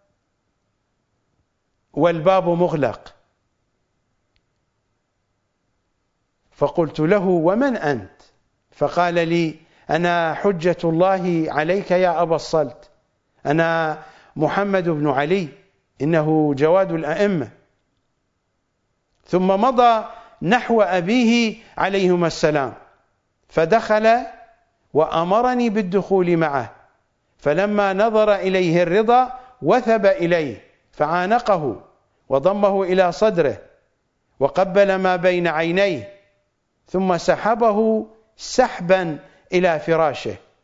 والباب مغلق. فقلت له: ومن أنت؟ فقال لي: أنا حجة الله عليك يا أبا الصلت، أنا محمد بن علي، إنه جواد الأئمة. ثم مضى نحو أبيه عليهما السلام، فدخل وأمرني بالدخول معه، فلما نظر إليه الرضا وثب إليه فعانقه وضمه إلى صدره وقبل ما بين عينيه، ثم سحبه سحبا إلى فراشه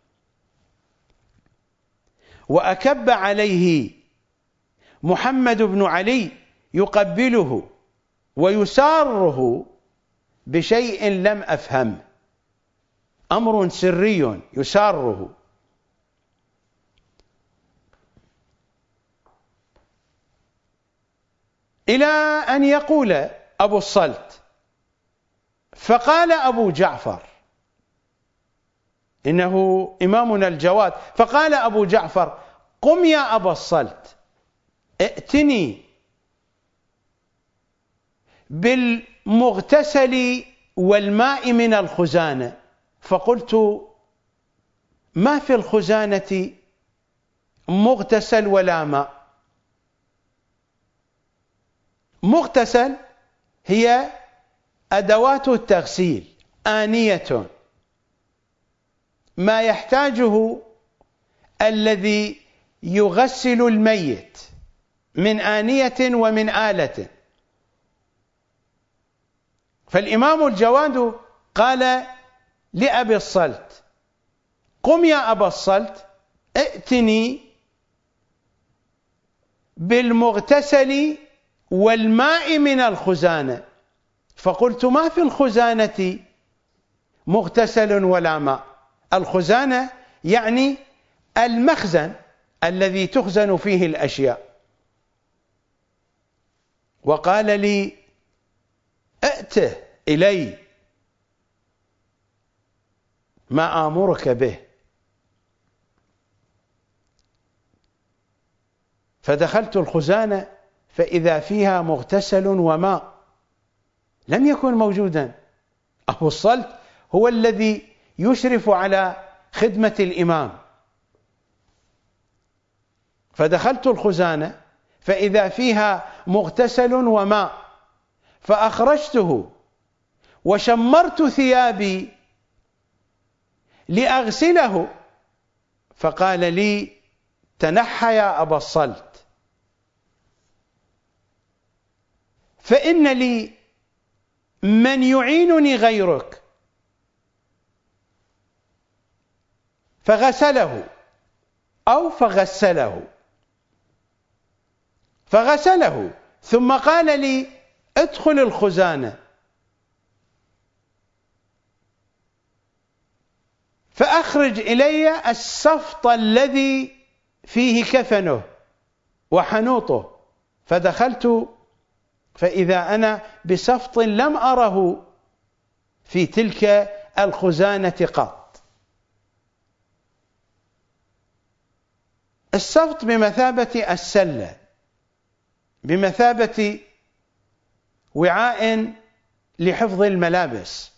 وأكب عليه محمد بن علي يقبله ويساره بشيء لم أفهم، أمر سري يساره. إلى أن يقول أبو الصلت: فقال أبو جعفر، إنه إمامنا الجواد، فقال أبو جعفر: قم يا أبا الصلت ائتني بالمغتسل والماء من الخزانة. فقلت: ما في الخزانة مغتسل ولا ماء. مغتسل هي أدوات التغسيل، آنية، ما يحتاجه الذي يغسل الميت من آنية ومن آلة. فالإمام الجواد قال لأبي الصلت: قم يا أبا الصلت ائتني بالمغتسل والماء من الخزانة. فقلت: ما في الخزانة مغتسل ولا ماء. الخزانة يعني المخزن الذي تخزن فيه الأشياء. وقال لي: ائته إلي ما آمرك به. فدخلت الخزانة فإذا فيها مغتسل وماء لم يكن موجودا. أبو الصلت هو الذي يشرف على خدمة الإمام. فدخلت الخزانة فإذا فيها مغتسل وماء، فأخرجته وشمرت ثيابي لأغسله. فقال لي: تنحى يا أبا الصلت، فإن لي من يعينني غيرك. فغسله أو فغسله فغسله ثم قال لي: ادخل الخزانة. فأخرج إلي السفط الذي فيه كفنه وحنوطه. فدخلت فإذا أنا بسفط لم أره في تلك الخزانة قط. السفط بمثابة السلة، بمثابة وعاء لحفظ الملابس.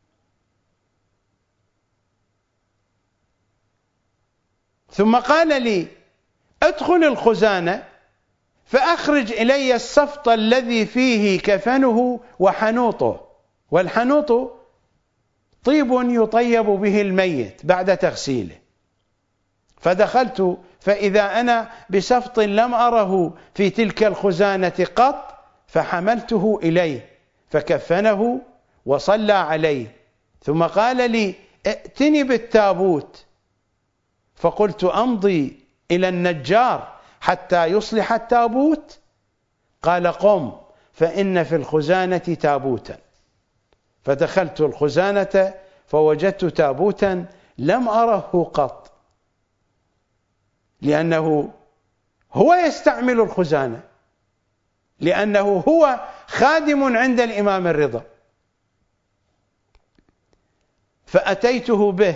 ثم قال لي: ادخل الخزانة فأخرج إلي السفط الذي فيه كفنه وحنوطه. والحنوط طيب يطيب به الميت بعد تغسيله. فدخلت فإذا أنا بسفط لم أره في تلك الخزانة قط، فحملته إليه فكفنه وصلى عليه. ثم قال لي: ائتني بالتابوت. فقلت: أمضي إلى النجار حتى يصلح التابوت؟ قال: قم فإن في الخزانة تابوتا. فدخلت الخزانة فوجدت تابوتا لم أره قط، لأنه هو يستعمل الخزانة، لأنه هو خادم عند الإمام الرضا. فأتيته به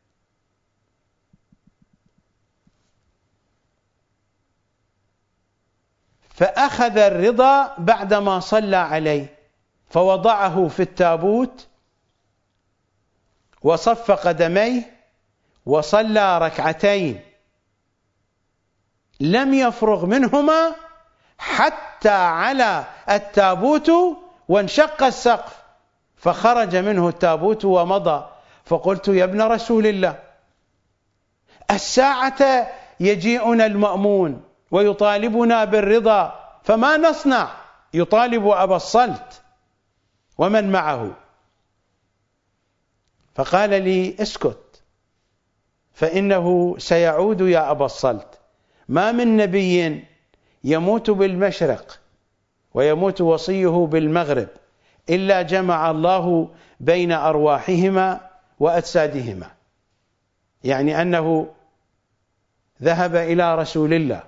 فأخذ الرضا بعدما صلى عليه فوضعه في التابوت وصف قدميه وصلى ركعتين لم يفرغ منهما حتى على التابوت وانشق السقف، فخرج منه التابوت ومضى. فقلت: يا ابن رسول الله، الساعة يجيئنا المأمون ويطالبنا بالرضا، فما نصنع؟ يطالب أبا الصلت ومن معه. فقال لي: اسكت، فإنه سيعود يا أبا الصلت. ما من نبي يموت بالمشرق ويموت وصيه بالمغرب إلا جمع الله بين أرواحهما وأجسادهما، يعني أنه ذهب إلى رسول الله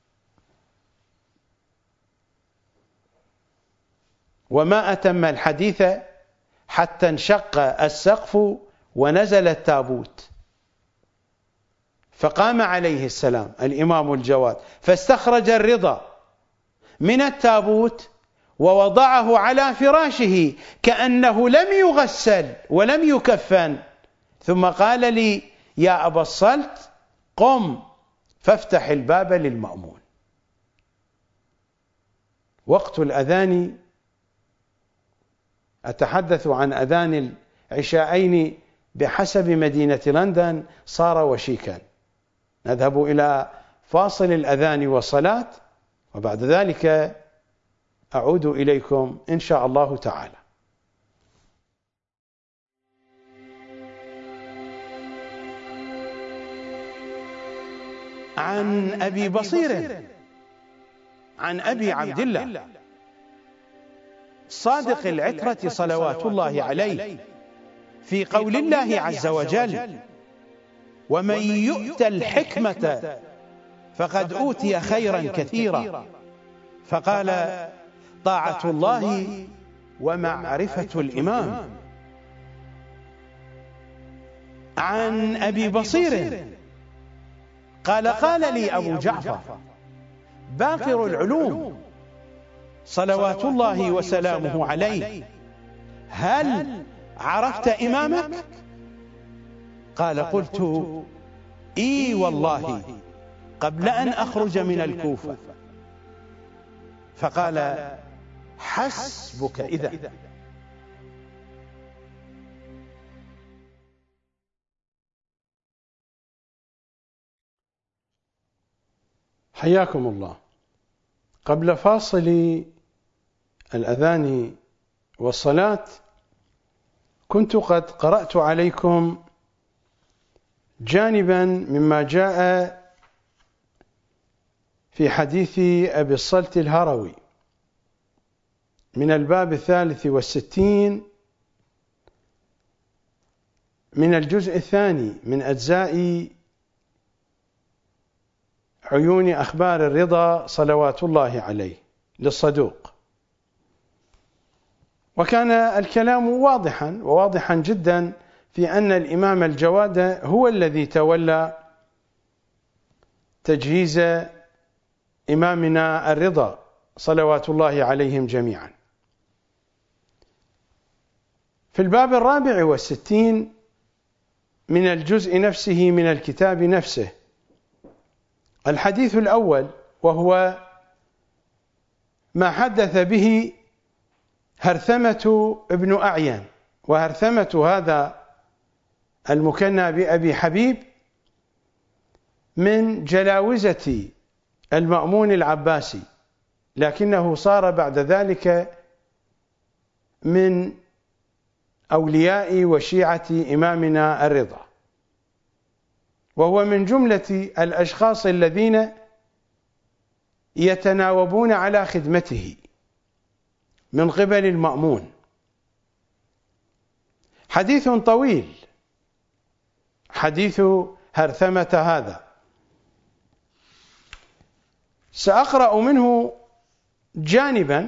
وما أتم الحديث حتى انشق السقف ونزل التابوت، فقام عليه السلام الإمام الجواد فاستخرج الرضا من التابوت ووضعه على فراشه كأنه لم يغسل ولم يكفن، ثم قال لي يا أبا الصلت قم فافتح الباب للمأمون. وقت الأذان، أتحدث عن أذان العشاءين بحسب مدينة لندن، صار وشيكا. نذهب إلى فاصل الأذان والصلاة وبعد ذلك أعود إليكم إن شاء الله تعالى. عن أبي بصير عن أبي عبد الله صادق العترة صلوات الله عليه في قول الله عز وجل: ومن يؤت الحكمة فقد أوتي خيرا كثيرا، فقال: طاعة الله ومعرفة الإمام. عن أبي بصير قال: قال لي أبو جعفر باقر العلوم صلوات الله وسلامه عليه: هل عرفت إمامك؟ قال: قلت: إي والله قبل أن أخرج من الكوفة. فقال: حسبك إذا. حياكم الله. قبل فاصل الأذان والصلاة كنت قد قرأت عليكم جانبا مما جاء في حديث أبي الصلت الهروي من الباب الثالث والستين من الجزء الثاني من أجزاء عيون أخبار الرضا صلوات الله عليه للصدوق. وكان الكلام واضحا وواضحا جدا في أن الإمام الجواد هو الذي تولى تجهيز إمامنا الرضا صلوات الله عليهم جميعا. في الباب الرابع والستين من الجزء نفسه من الكتاب نفسه الحديث الأول، وهو ما حدث به هرثمة ابن أعين. وهرثمة هذا المكنى بأبي حبيب من جلاوزة المأمون العباسي، لكنه صار بعد ذلك من أولياء وشيعة إمامنا الرضا، وهو من جملة الأشخاص الذين يتناوبون على خدمته من قبل المأمون. حديث طويل حديث هرثمة هذا، سأقرأ منه جانبا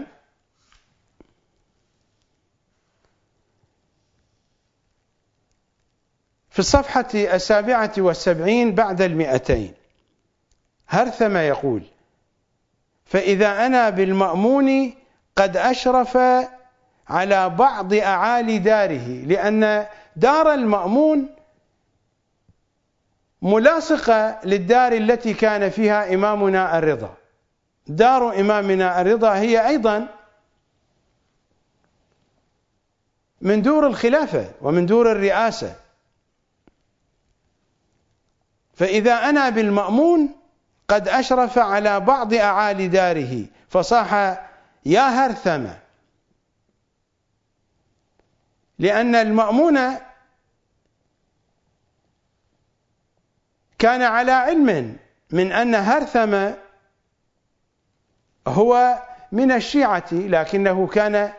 في الصفحة السابعة والسبعين بعد المئتين. هرثمة يقول: فإذا أنا بالمأمون قد أشرف على بعض أعالي داره، لأن دار المأمون ملاصقة للدار التي كان فيها إمامنا الرضا. دار إمامنا الرضا هي أيضا من دور الخلافة ومن دور الرئاسة. فإذا أنا بالمأمون قد أشرف على بعض أعالي داره، فصاح: يا هرثمة، لأن المأمون كان على علم من أن هرثم هو من الشيعة، لكنه كان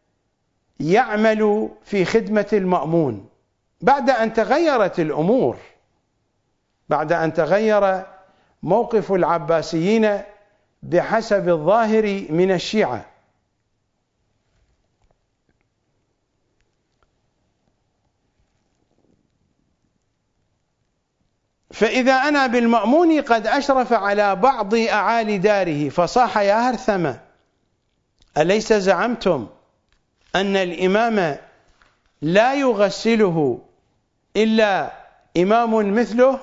يعمل في خدمة المأمون بعد أن تغيرت الأمور، بعد أن تغير موقف العباسيين بحسب الظاهر من الشيعة. فإذا أنا بالمأمون قد أشرف على بعض أعالي داره فصاح: يا هرثم، أليس زعمتم أن الإمام لا يغسله إلا إمام مثله؟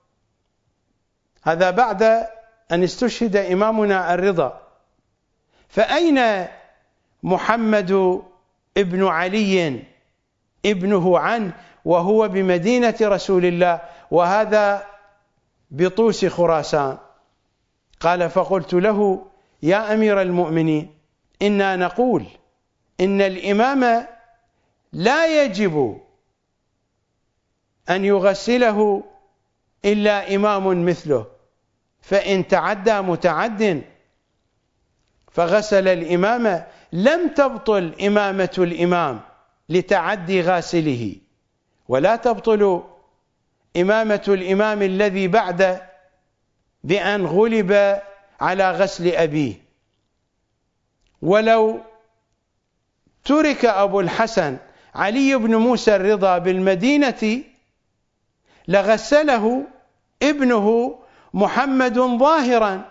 هذا بعد أن استشهد إمامنا الرضا. فأين محمد ابن علي ابنه عنه وهو بمدينة رسول الله وهذا بطوس خراسان؟ قال: فقلت له: يا أمير المؤمنين، إنا نقول إن الإمام لا يجب أن يغسله إلا إمام مثله، فإن تعدى متعد فغسل الإمام لم تبطل إمامة الإمام لتعدي غاسله، ولا تبطل إمامة الإمام الذي بعد بأن غلب على غسل أبيه. ولو ترك أبو الحسن علي بن موسى الرضا بالمدينة لغسله ابنه محمد ظاهرا،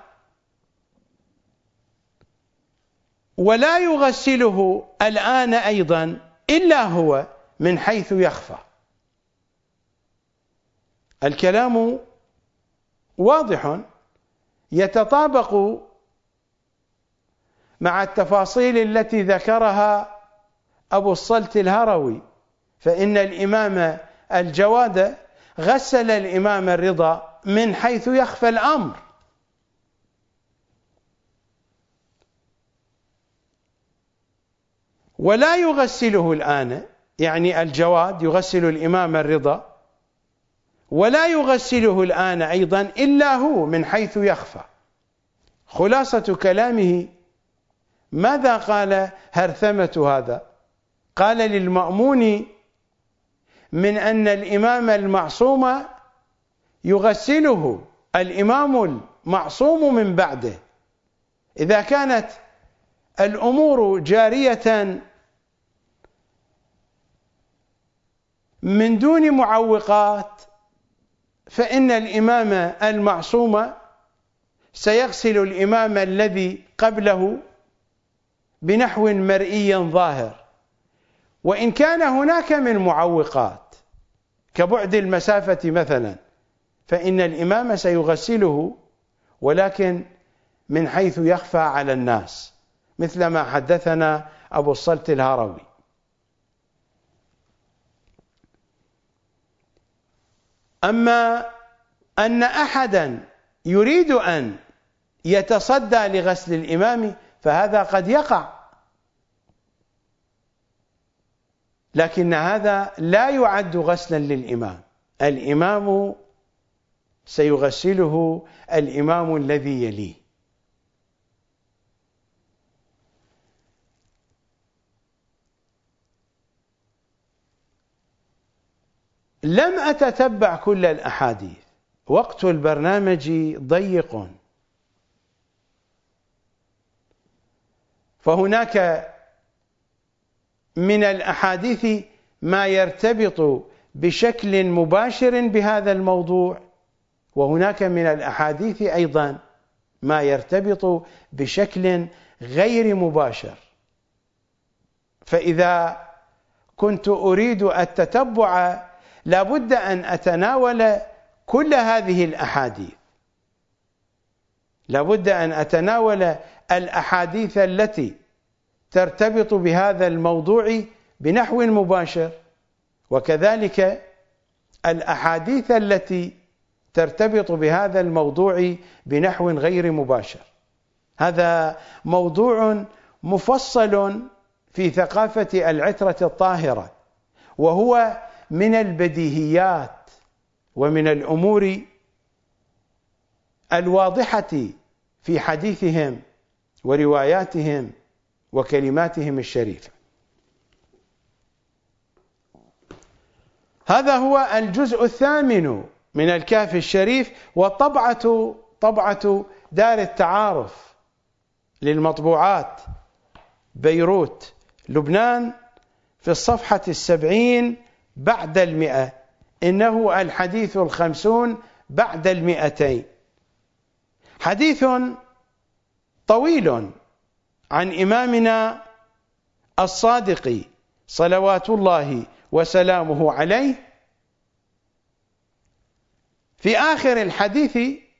ولا يغسله الآن أيضا إلا هو من حيث يخفى. الكلام واضح يتطابق مع التفاصيل التي ذكرها أبو الصلت الهروي، فإن الإمام الجواد غسل الإمام الرضا من حيث يخفى الأمر. ولا يغسله الآن، يعني الجواد يغسل الإمام الرضا، ولا يغسله الآن أيضا إلا هو من حيث يخفى. خلاصة كلامه ماذا قال هرثمة هذا؟ قال للمأمون من أن الإمام المعصوم يغسله الإمام المعصوم من بعده. إذا كانت الأمور جارية من دون معوقات فإن الإمام المعصوم سيغسل الإمام الذي قبله بنحو مرئي ظاهر، وإن كان هناك من معوقات كبعد المسافة مثلا فإن الإمام سيغسله ولكن من حيث يخفى على الناس، مثل ما حدثنا أبو الصلت الهروي. أما أن أحدا يريد أن يتصدى لغسل الإمام فهذا قد يقع، لكن هذا لا يعد غسلا للإمام. الإمام سيغسله الإمام الذي يليه. لم أتتبع كل الأحاديث، وقت البرنامج ضيق، فهناك من الأحاديث ما يرتبط بشكل مباشر بهذا الموضوع، وهناك من الأحاديث أيضا ما يرتبط بشكل غير مباشر. فإذا كنت أريد التتبع لابد أن أتناول كل هذه الأحاديث، لابد أن أتناول الأحاديث التي ترتبط بهذا الموضوع بنحو مباشر، وكذلك الأحاديث التي ترتبط بهذا الموضوع بنحو غير مباشر. هذا موضوع مفصل في ثقافة العترة الطاهرة، وهو من البديهيات ومن الأمور الواضحة في حديثهم ورواياتهم وكلماتهم الشريفة. هذا هو الجزء الثامن من الكافي الشريف، وطبعة طبعة دار التعارف للمطبوعات بيروت لبنان في الصفحة السبعين بعد المئة. إنه الحديث الخمسون بعد المئتين. حديث طويل عن إمامنا الصادق صلوات الله وسلامه عليه. في آخر الحديث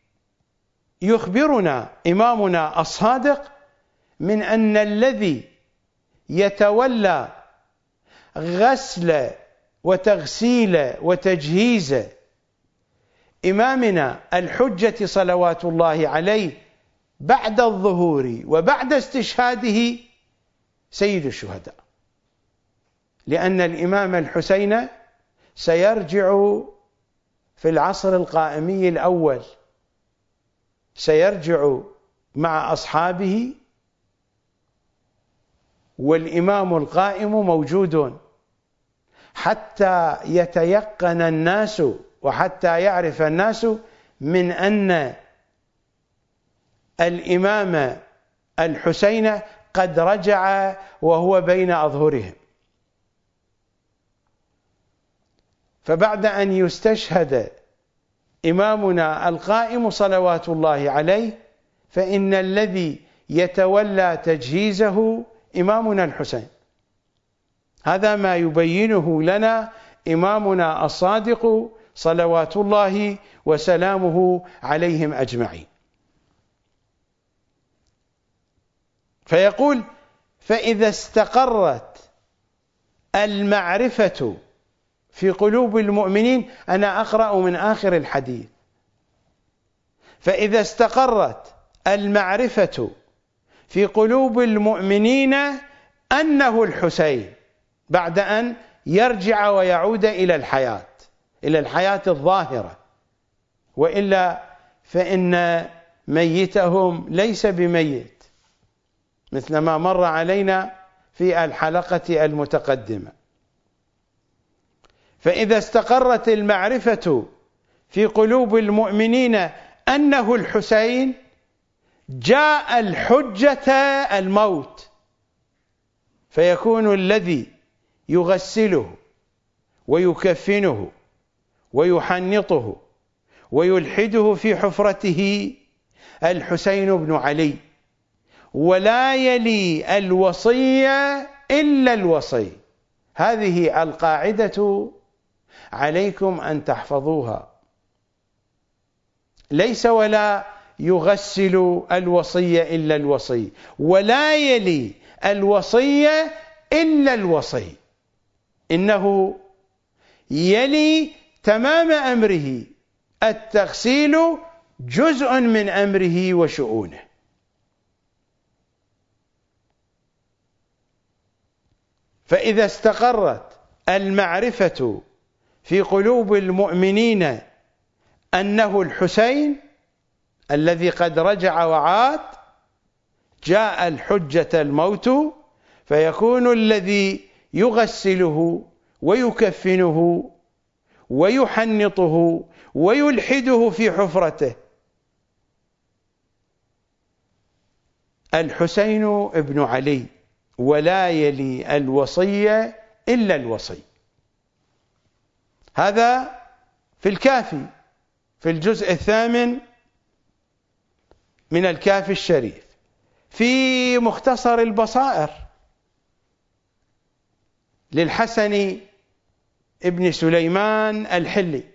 يخبرنا إمامنا الصادق من أن الذي يتولى غسل وتغسيل وتجهيز إمامنا الحجة صلوات الله عليه بعد الظهور وبعد استشهاده سيد الشهداء، لأن الإمام الحسين سيرجع في العصر القائمي الأول، سيرجع مع أصحابه والإمام القائم موجود، حتى يتيقن الناس وحتى يعرف الناس من أن الإمام الحسين قد رجع وهو بين أظهرهم. فبعد أن يستشهد إمامنا القائم صلوات الله عليه، فإن الذي يتولى تجهيزه إمامنا الحسين. هذا ما يبينه لنا إمامنا الصادق صلوات الله وسلامه عليهم أجمعين. فيقول: فإذا استقرت المعرفة في قلوب المؤمنين. أنا أقرأ من آخر الحديث: فإذا استقرت المعرفة في قلوب المؤمنين أنه الحسين، بعد أن يرجع ويعود إلى الحياة، إلى الحياة الظاهرة، وإلا فإن ميتهم ليس بميت، مثل ما مر علينا في الحلقة المتقدمة. فإذا استقرت المعرفة في قلوب المؤمنين أنه الحسين، جاء الحجة الموت، فيكون الذي يغسله ويكفنه ويحنطه ويلحده في حفرته الحسين بن علي، ولا يلي الوصي إلا الوصي. هذه القاعدة عليكم أن تحفظوها. ليس ولا يغسل الوصي إلا الوصي، ولا يلي الوصي إلا الوصي. إنه يلي تمام أمره، التغسيل جزء من أمره وشؤونه. فإذا استقرت المعرفة في قلوب المؤمنين أنه الحسين الذي قد رجع وعاد، جاء الحجة الموت، فيكون الذي يغسله ويكفنه ويحنطه ويلحده في حفرته الحسين بن علي، ولا يلي الوصي إلا الوصي. هذا في الكافي في الجزء الثامن من الكافي الشريف. في مختصر البصائر للحسن ابن سليمان الحلي،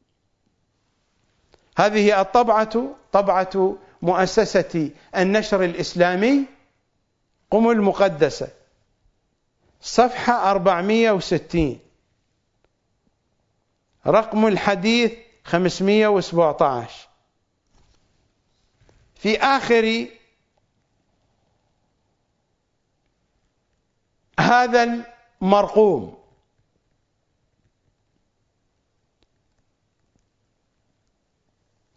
هذه الطبعة طبعة مؤسسة النشر الإسلامي قم المقدسة، صفحة أربعمئة وستين، رقم الحديث خمسمئة وسبعة عشر. في آخر هذا المرقوم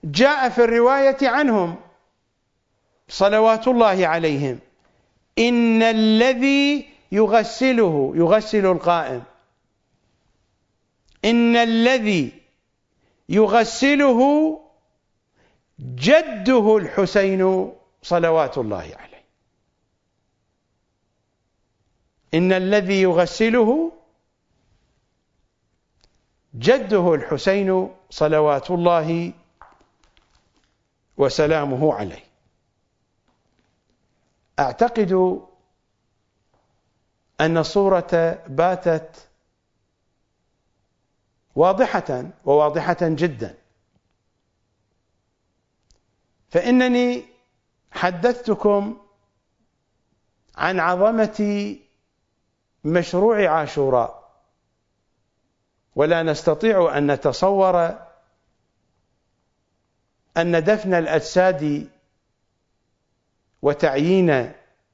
جاء في الرواية عنهم صلوات الله عليهم: إن الذي يغسله، يغسل القائم، إن الذي يغسله جده الحسين صلوات الله عليه. إن الذي يغسله جده الحسين صلوات الله وسلامه عليه. أعتقد أن الصورة باتت واضحة وواضحة جدا، فإنني حدثتكم عن عظمة مشروع عاشوراء، ولا نستطيع أن نتصور أن دفن الأجساد وتعيين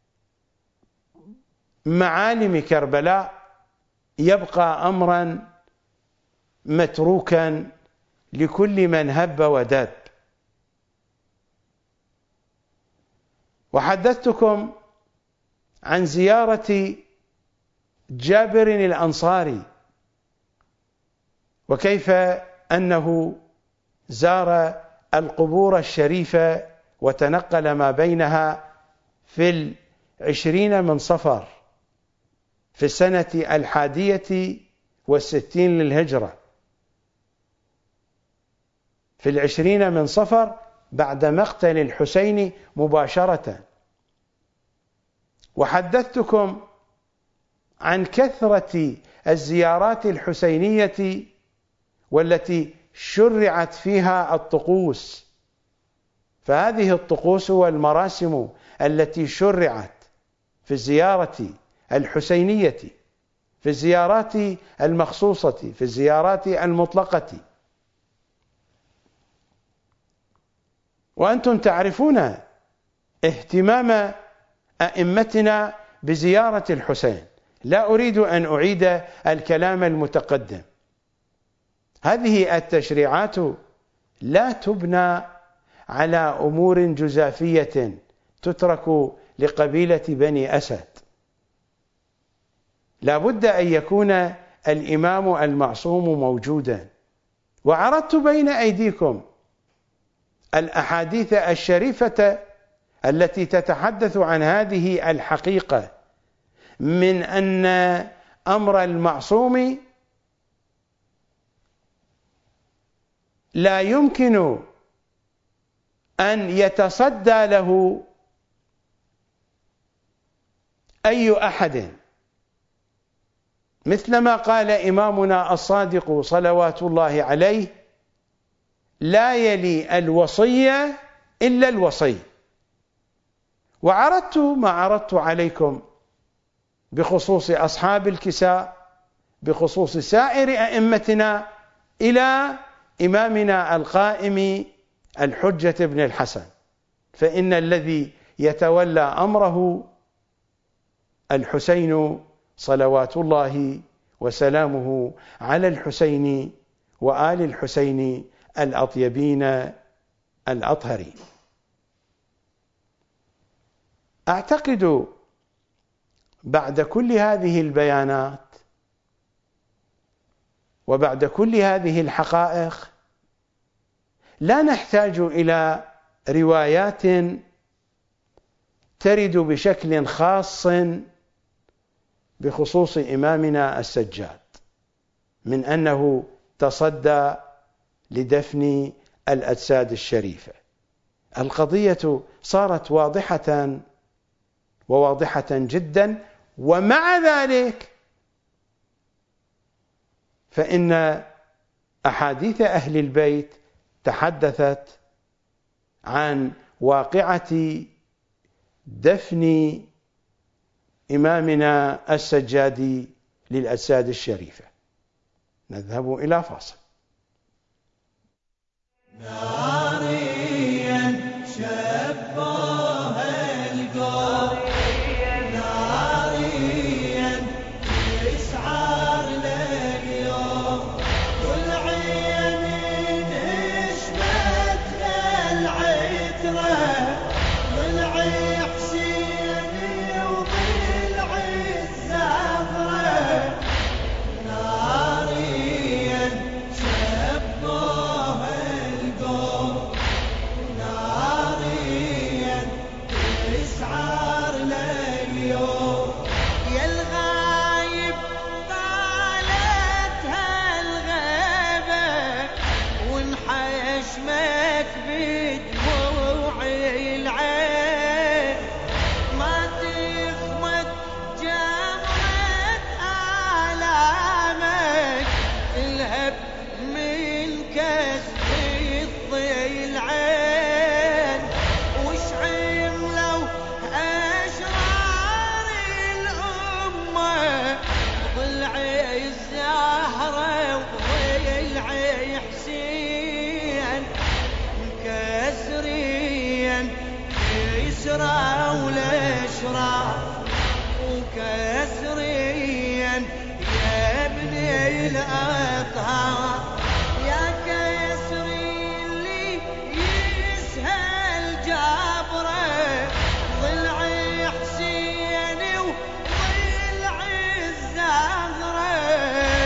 معالم كربلاء يبقى أمرا متروكا لكل من هب وداب. وحدثتكم عن زيارة جابر الأنصاري، وكيف أنه زار القبور الشريفة وتنقل ما بينها في العشرين من صفر في السنة الحادية والستين للهجرة، في العشرين من صفر بعد مقتل الحسين مباشرة. وحدثتكم عن كثرة الزيارات الحسينية والتي شرعت فيها الطقوس، فهذه الطقوس والمراسم التي شرعت في الزيارة الحسينية، في الزيارات المخصوصة، في الزيارات المطلقة. وأنتم تعرفون اهتمام أئمتنا بزيارة الحسين، لا أريد أن أعيد الكلام المتقدم. هذه التشريعات لا تبنى على أمور جزافية تترك لقبيلة بني أسد، لا بد أن يكون الإمام المعصوم موجودا. وعرضت بين أيديكم الأحاديث الشريفة التي تتحدث عن هذه الحقيقة، من أن أمر المعصوم لا يمكن أن يتصدى له أي أحد، مثلما قال إمامنا الصادق صلوات الله عليه: لا يلي الوصية إلا الوصي. وعرضت ما عرضت عليكم بخصوص أصحاب الكساء، بخصوص سائر أئمتنا، إلى إمامنا القائم الحجة بن الحسن، فإن الذي يتولى أمره الحسين صلوات الله وسلامه على الحسين وآل الحسين الأطيبين الأطهرين. أعتقد بعد كل هذه البيانات وبعد كل هذه الحقائق لا نحتاج إلى روايات ترد بشكل خاص بخصوص إمامنا السجاد من أنه تصدى لدفن الأجساد الشريفة. القضية صارت واضحة وواضحة جدا، ومع ذلك فإن أحاديث أهل البيت تحدثت عن واقعة دفن إمامنا السجاد للأجساد الشريفة. نذهب إلى فاصل. ناريا شبه القوم، ناريا يسعر لليوم، كل عين تشبت العترة ضلعي حسيني وضلعي الزهرة ناريا شبوها القوم ناريا تسعر لليوم يا الغايب طالت هالغيبة وانحشمت بدموعي العين ما تخمد جمرة آلامك تلهب من كسب الضلعين وش عملوا أشرار الأمة ضلعي الزهرة وضلعي حسين مكسرين يسرى والأشرار وكسرين يا ابني الأطهار يا كسرين لي يسهل جابره ضلعي حسيني وضلعي الزهرة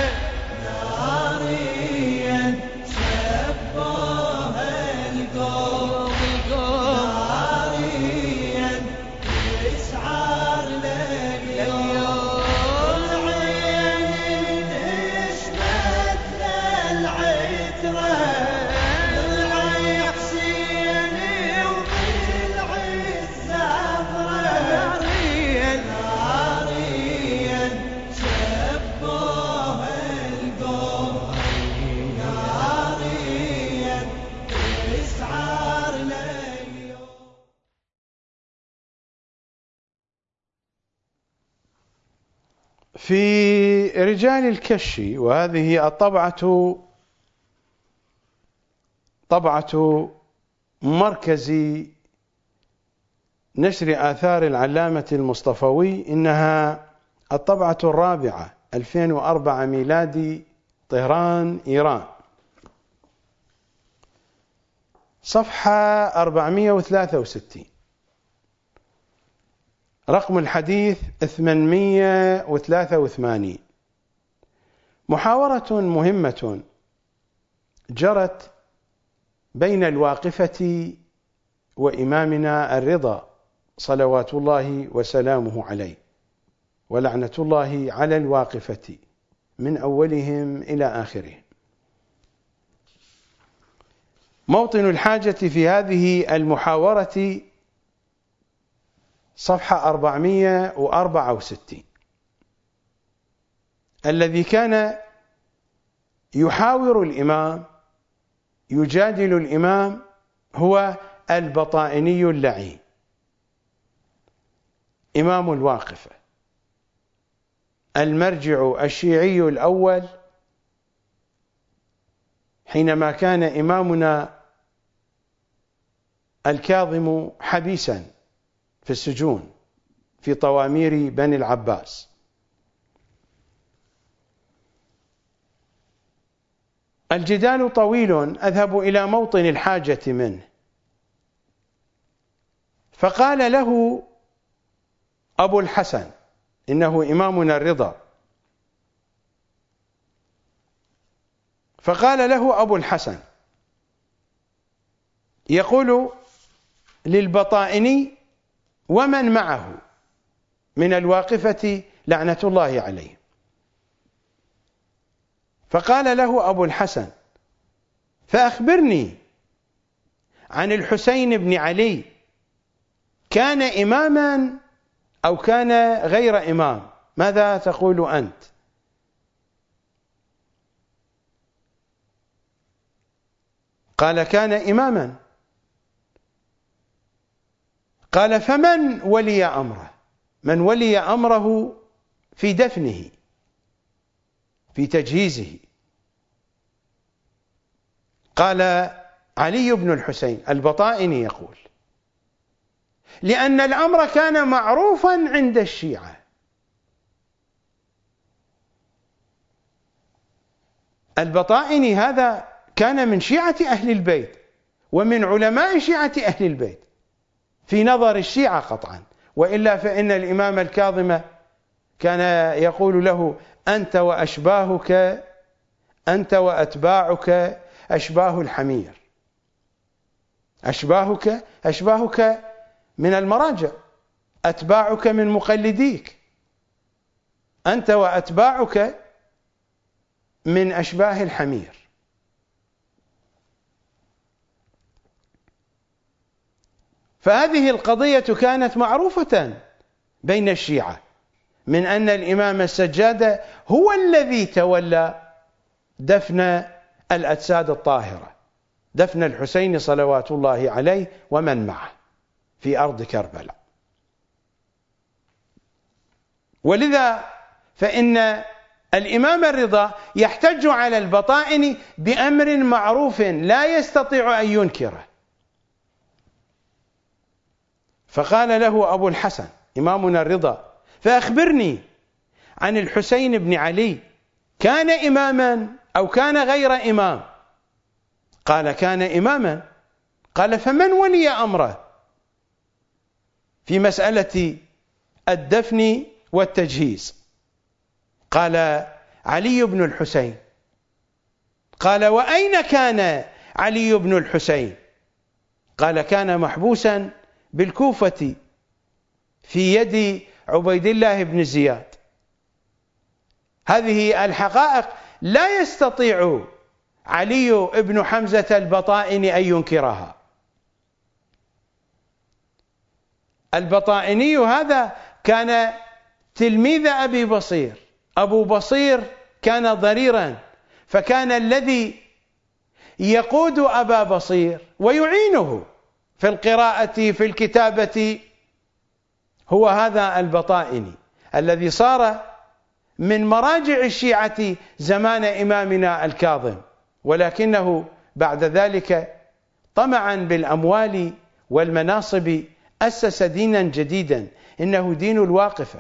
ناريا شبوها القوم ناريا يسعر لليوم العين نشمت للعترة ضلعي حسيني وضلعي الزهرة ناريا ناريا شبوها القوم ناريا يسعر لليوم. في رجال الكشي، وهذه الطبعة طبعة مركز نشر آثار العلامة المصطفوي، إنها الطبعة الرابعة ألفين وأربعة ميلادي، طهران إيران، صفحة أربعمئة وثلاثة وستين، رقم الحديث ثمانمئة وثلاثة وثمانين. محاورة مهمة جرت بين الواقفة وإمامنا الرضا صلوات الله وسلامه عليه، ولعنة الله على الواقفة من أولهم إلى آخرهم. موطن الحاجة في هذه المحاورة صفحة أربعمئة وأربعة وستين. الذي كان يحاور الإمام، يجادل الإمام، هو البطائني اللعين، إمام الواقفة، المرجع الشيعي الأول، حينما كان إمامنا الكاظم حبيسا في السجون في طوامير بني العباس. الجدال طويل، أذهب إلى موطن الحاجة منه. فقال له أبو الحسن، إنه إمامنا الرضا، فقال له أبو الحسن يقول للبطائني ومن معه من الواقفة لعنة الله عليه، فقال له أبو الحسن فأخبرني عن الحسين بن علي، كان إماما أو كان غير إمام؟ ماذا تقول أنت؟ قال كان إماما. قال فمن ولي أمره؟ من ولي أمره في دفنه، في تجهيزه؟ قال علي بن الحسين. البطائني يقول لأن الأمر كان معروفا عند الشيعة. البطائني هذا كان من شيعة أهل البيت، ومن علماء شيعة أهل البيت في نظر الشيعة قطعا، وإلا فإن الإمام الكاظم كان يقول له: أنت وأشباهك أنت وأتباعك أشباه الحمير. أشباهك أشباهك من المراجع، أتباعك من مقلديك، أنت وأتباعك من أشباه الحمير. فهذه القضية كانت معروفة بين الشيعة، من أن الإمام السجاد هو الذي تولى دفن الأجساد الطاهرة، دفن الحسين صلوات الله عليه ومن معه في أرض كربلاء. ولذا فإن الإمام الرضا يحتج على البطائن بأمر معروف لا يستطيع أن ينكره. فقال له أبو الحسن إمامنا الرضا: فأخبرني عن الحسين بن علي، كان إماما أو كان غير إمام؟ قال: كان إماما. قال: فمن ولي أمره في مسألة الدفن والتجهيز؟ قال: علي بن الحسين. قال: وأين كان علي بن الحسين؟ قال: كان محبوسا بالكوفة في يد عبيد الله بن زياد. هذه الحقائق لا يستطيع علي بن حمزة البطائن أن ينكرها. البطائني هذا كان تلميذ أبي بصير، أبو بصير كان ضريرا، فكان الذي يقود أبا بصير ويعينه في القراءة في الكتابة هو هذا البطائني الذي صار من مراجع الشيعة زمان إمامنا الكاظم، ولكنه بعد ذلك طمعا بالأموال والمناصب أسس دينا جديدا، إنه دين الواقفة،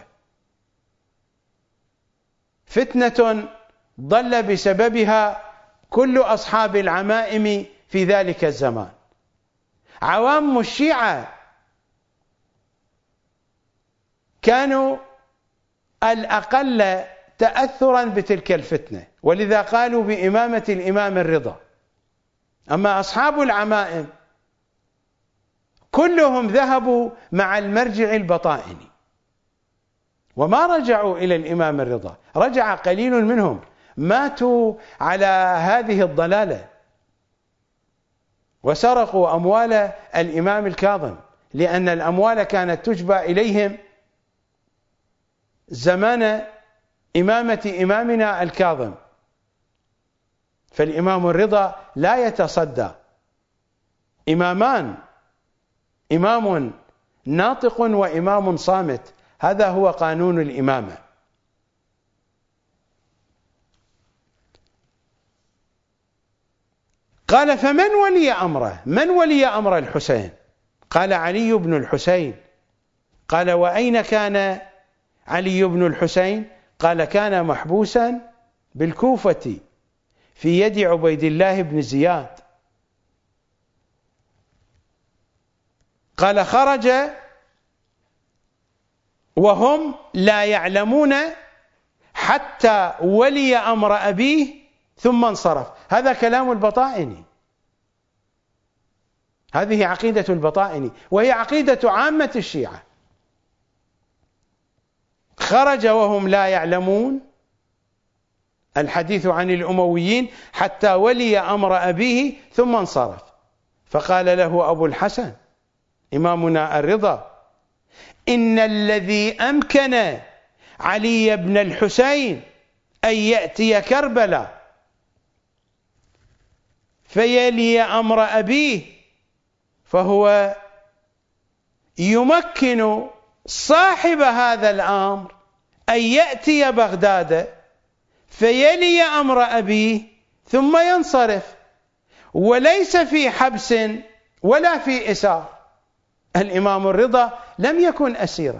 فتنة ضل بسببها كل أصحاب العمائم في ذلك الزمان. عوام الشيعة كانوا الأقل تأثرا بتلك الفتنة، ولذا قالوا بإمامة الإمام الرضا. أما أصحاب العمائم كلهم ذهبوا مع المرجع البطائني وما رجعوا إلى الإمام الرضا، رجع قليل منهم، ماتوا على هذه الضلالة وسرقوا أموال الإمام الكاظم، لأن الأموال كانت تجبى إليهم زمان إمامة إمامنا الكاظم، فالإمام الرضا لا يتصدى. إمامان، إمام ناطق وإمام صامت، هذا هو قانون الإمامة. قال: فمن ولي أمره؟ من ولي أمر الحسين؟ قال: علي بن الحسين. قال: وأين كان علي بن الحسين؟ قال: كان محبوسا بالكوفة في يد عبيد الله بن زياد. قال: خرج وهم لا يعلمون حتى ولي أمر أبيه ثم انصرف. هذا كلام البطائني، هذه عقيدة البطائني، وهي عقيدة عامة الشيعة. خرج وهم لا يعلمون، الحديث عن الأمويين، حتى ولي أمر أبيه ثم انصرف. فقال له أبو الحسن إمامنا الرضا: إن الذي أمكن علي بن الحسين أن يأتي كربلاء فيلي أمر أبيه، فهو يمكن صاحب هذا الأمر أن يأتي بغداد فيلي أمر أبيه ثم ينصرف، وليس في حبس ولا في إسار. الإمام الرضا لم يكن أسيرا،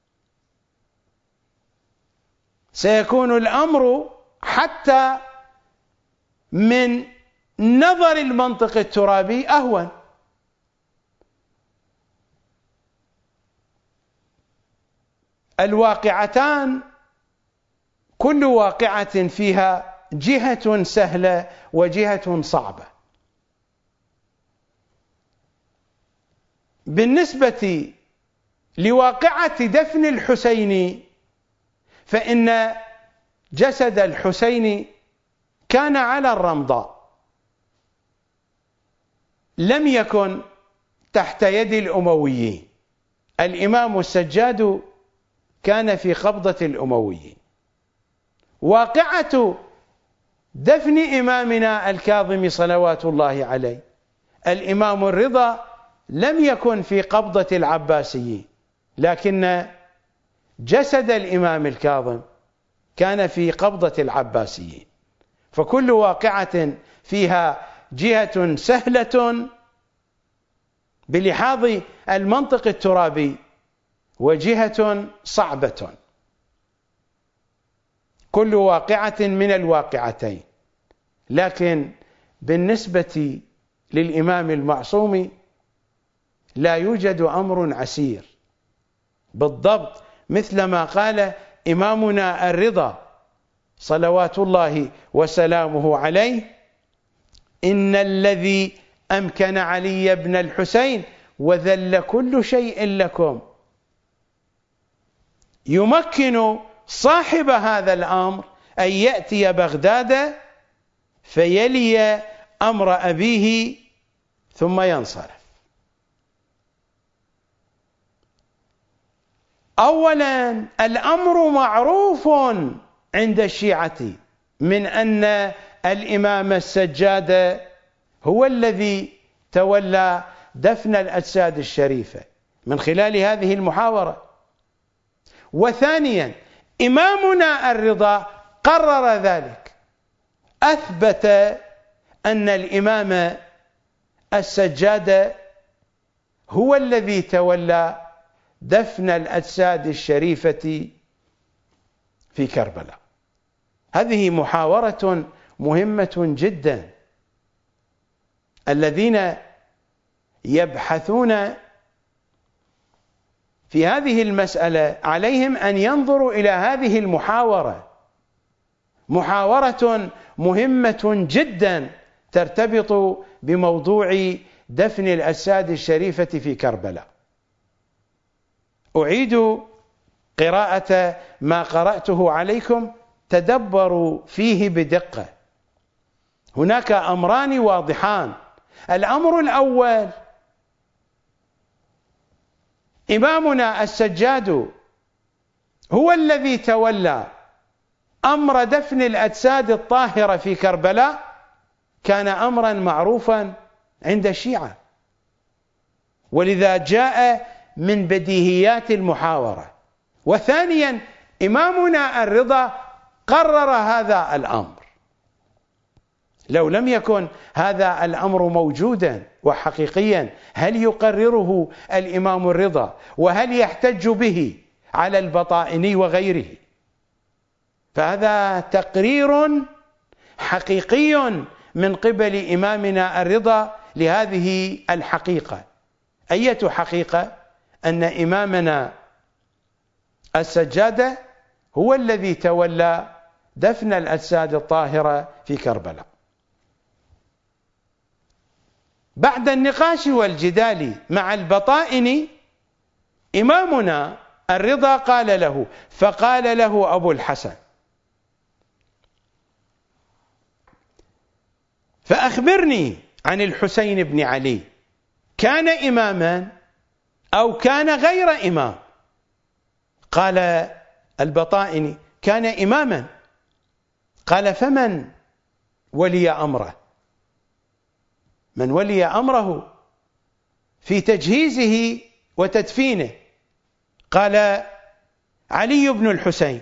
سيكون الأمر حتى من نظر المنطق الترابي أهون. الواقعتان كل واقعة فيها جهة سهلة وجهة صعبة. بالنسبة لواقعة دفن الحسين فإن جسد الحسين كان على الرمضاء، لم يكن تحت يد الأمويين. الإمام السجاد كان في قبضة الأمويين. واقعة دفن إمامنا الكاظم صلوات الله عليه، الإمام الرضا لم يكن في قبضة العباسيين، لكن جسد الإمام الكاظم كان في قبضة العباسيين. فكل واقعة فيها جهة سهلة بلحاظ المنطق الترابي وجهة صعبة، كل واقعة من الواقعتين. لكن بالنسبة للإمام المعصوم لا يوجد أمر عسير، بالضبط مثل ما قال إمامنا الرضا صلوات الله وسلامه عليه: إن الذي أمكن علي بن الحسين وذل كل شيء لكم. يمكن صاحب هذا الأمر أن يأتي بغداد فيلي أمر أبيه ثم ينصرف. أولا، الأمر معروف عند الشيعة من أن الإمام السجاد هو الذي تولى دفن الأجساد الشريفة من خلال هذه المحاورة. وثانيا، إمامنا الرضا قرر ذلك، أثبت أن الإمام السجاد هو الذي تولى دفن الأجساد الشريفة في كربلاء. هذه محاورة مهمة جدا. الذين يبحثون في هذه المسألة عليهم أن ينظروا إلى هذه المحاورة، محاورة مهمة جدا ترتبط بموضوع دفن الأجساد الشريفة في كربلاء. أعيد قراءة ما قرأته عليكم، تدبروا فيه بدقة. هناك أمران واضحان. الأمر الأول، إمامنا السجاد هو الذي تولى أمر دفن الأجساد الطاهرة في كربلاء، كان أمرا معروفا عند الشيعة، ولذا جاء من بديهيات المحاورة. وثانيا، إمامنا الرضا قرر هذا الأمر. لو لم يكن هذا الأمر موجودا وحقيقيا، هل يقرره الإمام الرضا وهل يحتج به على البطائني وغيره؟ فهذا تقرير حقيقي من قبل إمامنا الرضا لهذه الحقيقة. أية حقيقة؟ أن إمامنا السجاد هو الذي تولى دفن الأجساد الطاهرة في كربلاء. بعد النقاش والجدال مع البطائن، إمامنا الرضا قال له، فقال له أبو الحسن: فأخبرني عن الحسين بن علي، كان إماما أو كان غير إمام؟ قال البطائني: كان إماما. قال: فمن ولي أمره؟ من ولي أمره في تجهيزه وتدفينه؟ قال: علي بن الحسين.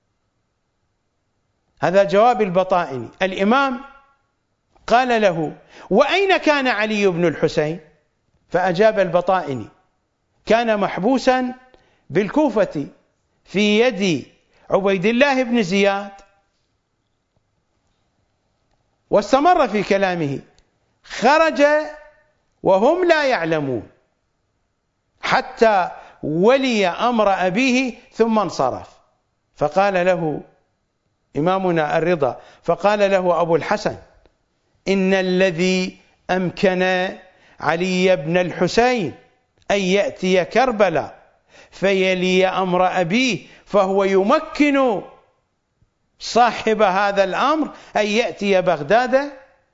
هذا جواب البطائني. الإمام قال له: وأين كان علي بن الحسين؟ فأجاب البطائني: كان محبوسا بالكوفة في يد عبيد الله بن زياد. واستمر في كلامه: خرج وهم لا يعلمون، حتى ولي أمر أبيه ثم انصرف. فقال له إمامنا الرضا، فقال له أبو الحسن: إن الذي أمكن علي بن الحسين أن يأتي كربلاء فيلي أمر أبيه، فهو يمكن صاحب هذا الأمر أن يأتي بغداد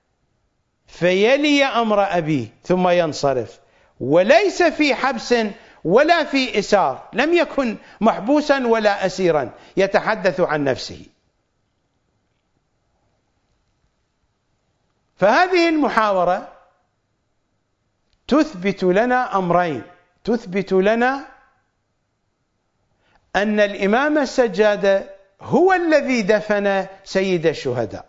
فيلي أمر أبيه ثم ينصرف، وليس في حبس ولا في إسار، لم يكن محبوسا ولا أسيرا، يتحدث عن نفسه. فهذه المحاورة تثبت لنا أمرين: تثبت لنا أن الإمام السجاد هو الذي دفن سيد الشهداء،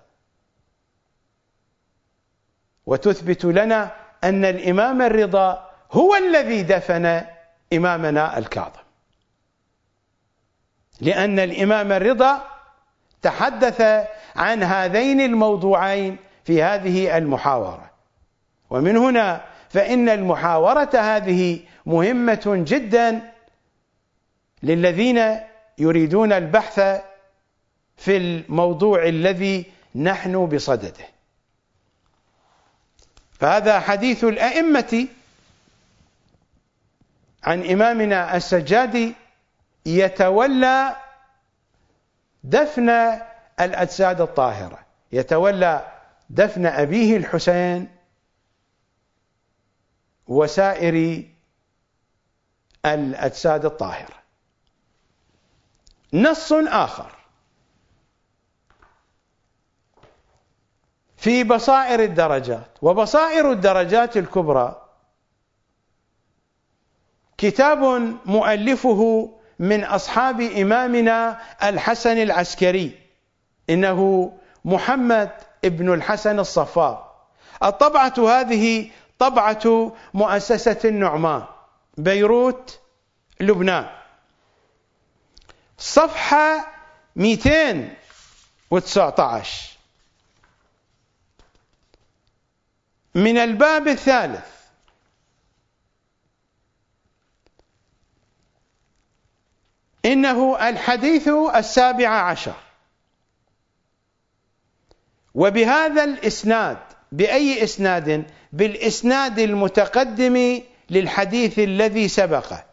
وتثبت لنا أن الإمام الرضا هو الذي دفن إمامنا الكاظم، لأن الإمام الرضا تحدث عن هذين الموضوعين في هذه المحاورة. ومن هنا فإن المحاورة هذه مهمة جدا للذين يريدون البحث في الموضوع الذي نحن بصدده. فهذا حديث الأئمة عن إمامنا السجاد يتولى دفن الأجساد الطاهرة، يتولى دفن أبيه الحسين وسائر الأجساد الطاهرة. نص آخر في بصائر الدرجات، وبصائر الدرجات الكبرى كتاب مؤلفه من أصحاب إمامنا الحسن العسكري، إنه محمد ابن الحسن الصفار. الطبعة هذه طبعة مؤسسة النعمان، بيروت، لبنان، صفحة مئتين وتسعة عشر من الباب الثالث: إنه الحديث السابع عشر، وبهذا الإسناد. بأي إسناد؟ بالإسناد المتقدم للحديث الذي سبقه.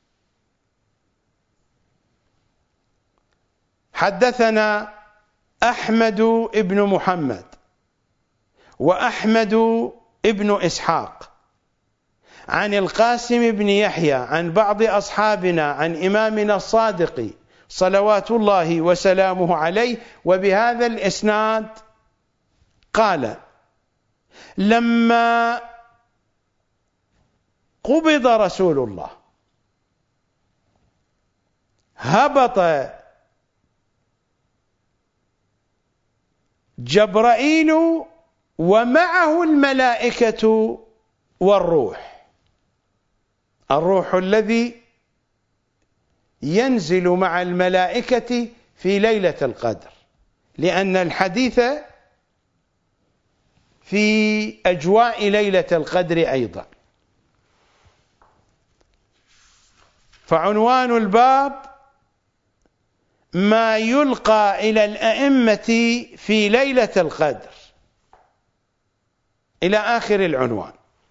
حدثنا أحمد بن محمد وأحمد بن إسحاق عن القاسم بن يحيى عن بعض أصحابنا عن إمامنا الصادق صلوات الله وسلامه عليه، وبهذا الإسناد قال: لما قبض رسول الله هبط جبرائيل ومعه الملائكة والروح، الروح الذي ينزل مع الملائكة في ليلة القدر، لأن الحديث في أجواء ليلة القدر أيضا. فعنوان الباب: ما يلقى إلى الأئمة في ليلة القدر، إلى آخر العنوان.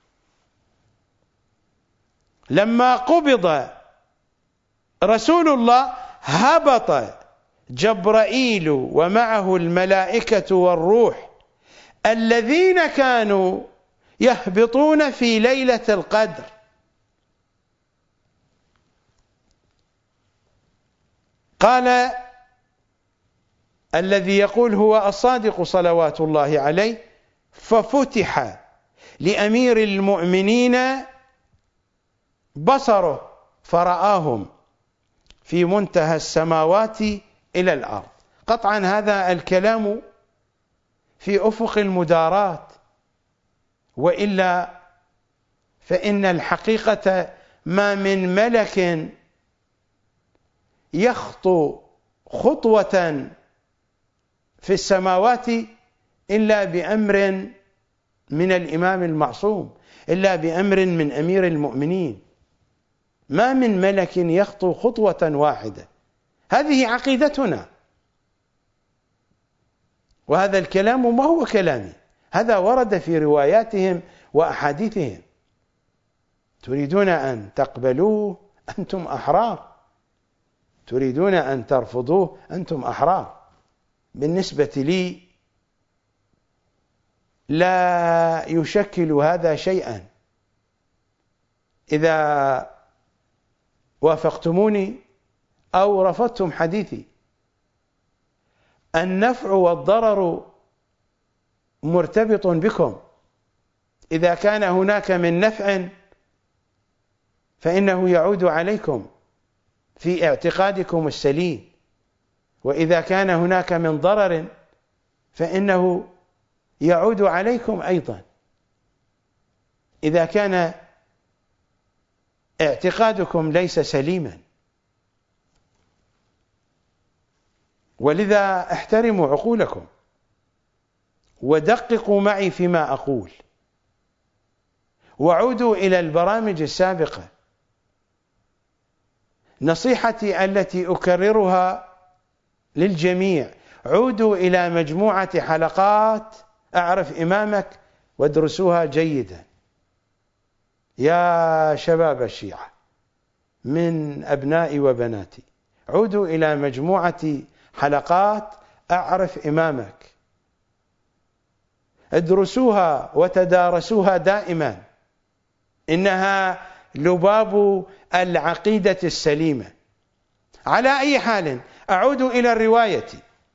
لما قبض رسول الله هبط جبرائيل ومعه الملائكة والروح الذين كانوا يهبطون في ليلة القدر. قال الذي يقول هو الصادق صلوات الله عليه: ففتح لأمير المؤمنين بصره فرآهم في منتهى السماوات إلى الأرض. قطعا هذا الكلام في أفق المدارات، وإلا فإن الحقيقة ما من ملك يخطو خطوة في السماوات إلا بأمر من الإمام المعصوم، إلا بأمر من أمير المؤمنين. ما من ملك يخطو خطوة واحدة. هذه عقيدتنا، وهذا الكلام ما هو كلامي، هذا ورد في رواياتهم وأحاديثهم. تريدون أن تقبلوه أنتم أحرار، تريدون أن ترفضوه أنتم أحرار. بالنسبة لي لا يشكل هذا شيئا. إذا وافقتموني أو رفضتم حديثي، النفع والضرر مرتبط بكم. إذا كان هناك من نفع فإنه يعود عليكم في اعتقادكم السليم، وإذا كان هناك من ضرر فإنه يعود عليكم أيضا إذا كان اعتقادكم ليس سليما. ولذا احترموا عقولكم ودققوا معي فيما أقول، وعودوا إلى البرامج السابقة. نصيحتي التي أكررها للجميع: عودوا إلى مجموعة حلقات أعرف إمامك وادرسوها جيدا. يا شباب الشيعة من أبنائي وبناتي، عودوا إلى مجموعة حلقات أعرف إمامك، ادرسوها وتدارسوها دائما، إنها لباب العقيدة السليمة. على أي حال، أعود إلى الرواية.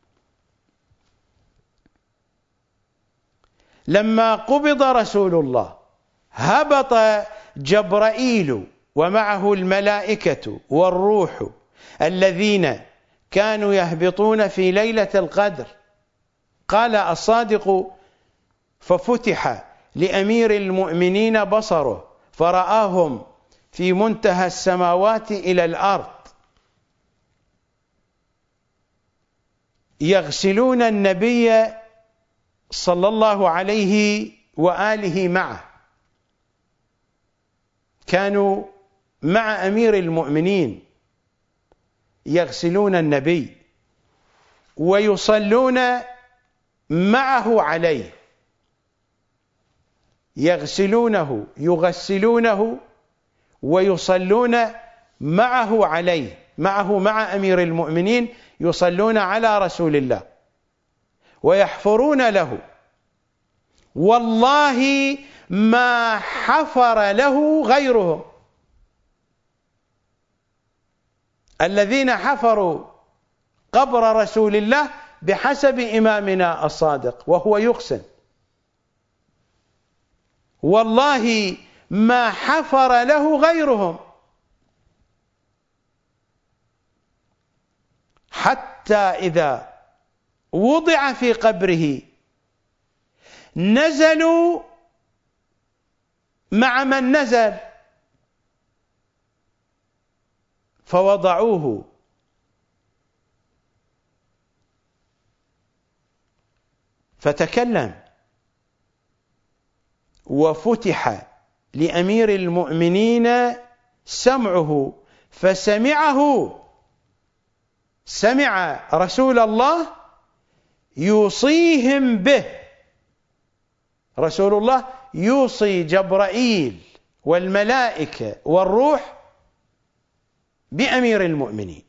لما قبض رسول الله هبط جبرائيل ومعه الملائكة والروح الذين كانوا يهبطون في ليلة القدر. قال الصادق: ففتح لأمير المؤمنين بصره فرآهم في منتهى السماوات إلى الأرض يغسلون النبي صلى الله عليه وآله معه. كانوا مع أمير المؤمنين يغسلون النبي ويصلون معه عليه، يغسلونه يغسلونه ويصلون معه عليه، معه مع أمير المؤمنين يصلون على رسول الله ويحفرون له. والله ما حفر له غيرهم. الذين حفروا قبر رسول الله بحسب إمامنا الصادق وهو يقسم: والله ما حفر له غيرهم، حتى إذا وضع في قبره نزلوا مع من نزل فوضعوه. فتكلم وفتح لأمير المؤمنين سمعه فسمعه، سمع رسول الله يوصيهم به. رسول الله يوصي جبرائيل والملائكة والروح بأمير المؤمنين.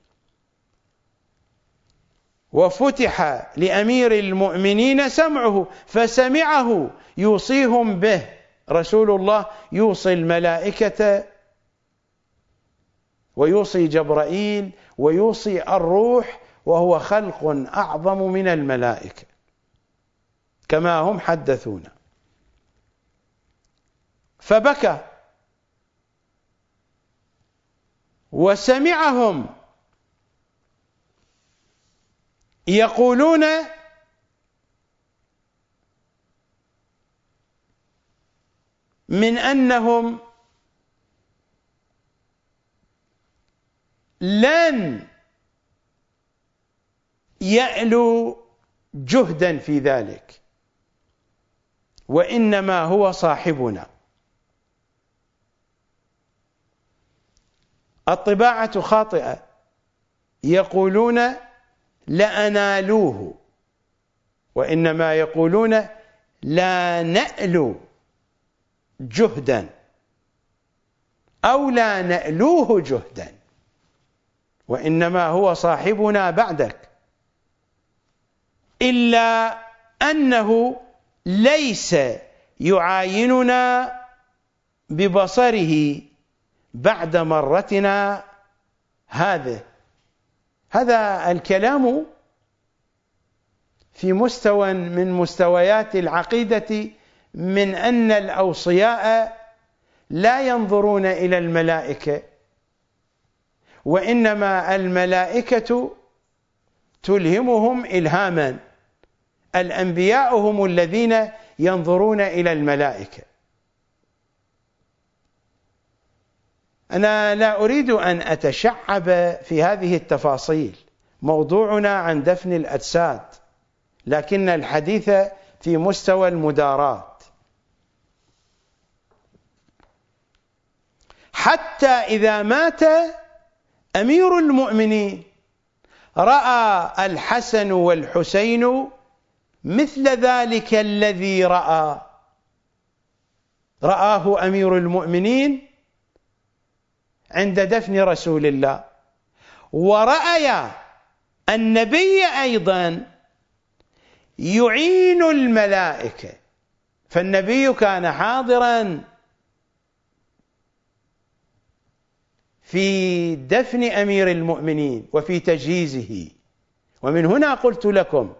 وفتح لأمير المؤمنين سمعه فسمعه يوصيهم به. رسول الله يوصي الملائكة ويوصي جبرائيل ويوصي الروح، وهو خلق أعظم من الملائكة كما هم حدثونا. فبكى وسمعهم يقولون: من أنهم لن يألوا جهدا في ذلك، وإنما هو صاحبنا. الطباعة خاطئة، يقولون لأنالوه، وإنما يقولون لا نألو جهدا أو لا نألوه جهدا، وإنما هو صاحبنا بعدك، إلا أنه ليس يعايننا ببصره بعد مرتنا هذه. هذا الكلام في مستوى من مستويات العقيدة، من أن الأوصياء لا ينظرون إلى الملائكة، وإنما الملائكة تلهمهم إلهاما، الأنبياء هم الذين ينظرون إلى الملائكة. أنا لا أريد أن أتشعب في هذه التفاصيل، موضوعنا عن دفن الأجساد، لكن الحديث في مستوى المداراة. حتى إذا مات أمير المؤمنين رأى الحسن والحسين مثل ذلك الذي رأى رآه أمير المؤمنين عند دفن رسول الله، ورأي النبي أيضا يعين الملائكة، فالنبي كان حاضرا في دفن أمير المؤمنين وفي تجهيزه. ومن هنا قلت لكم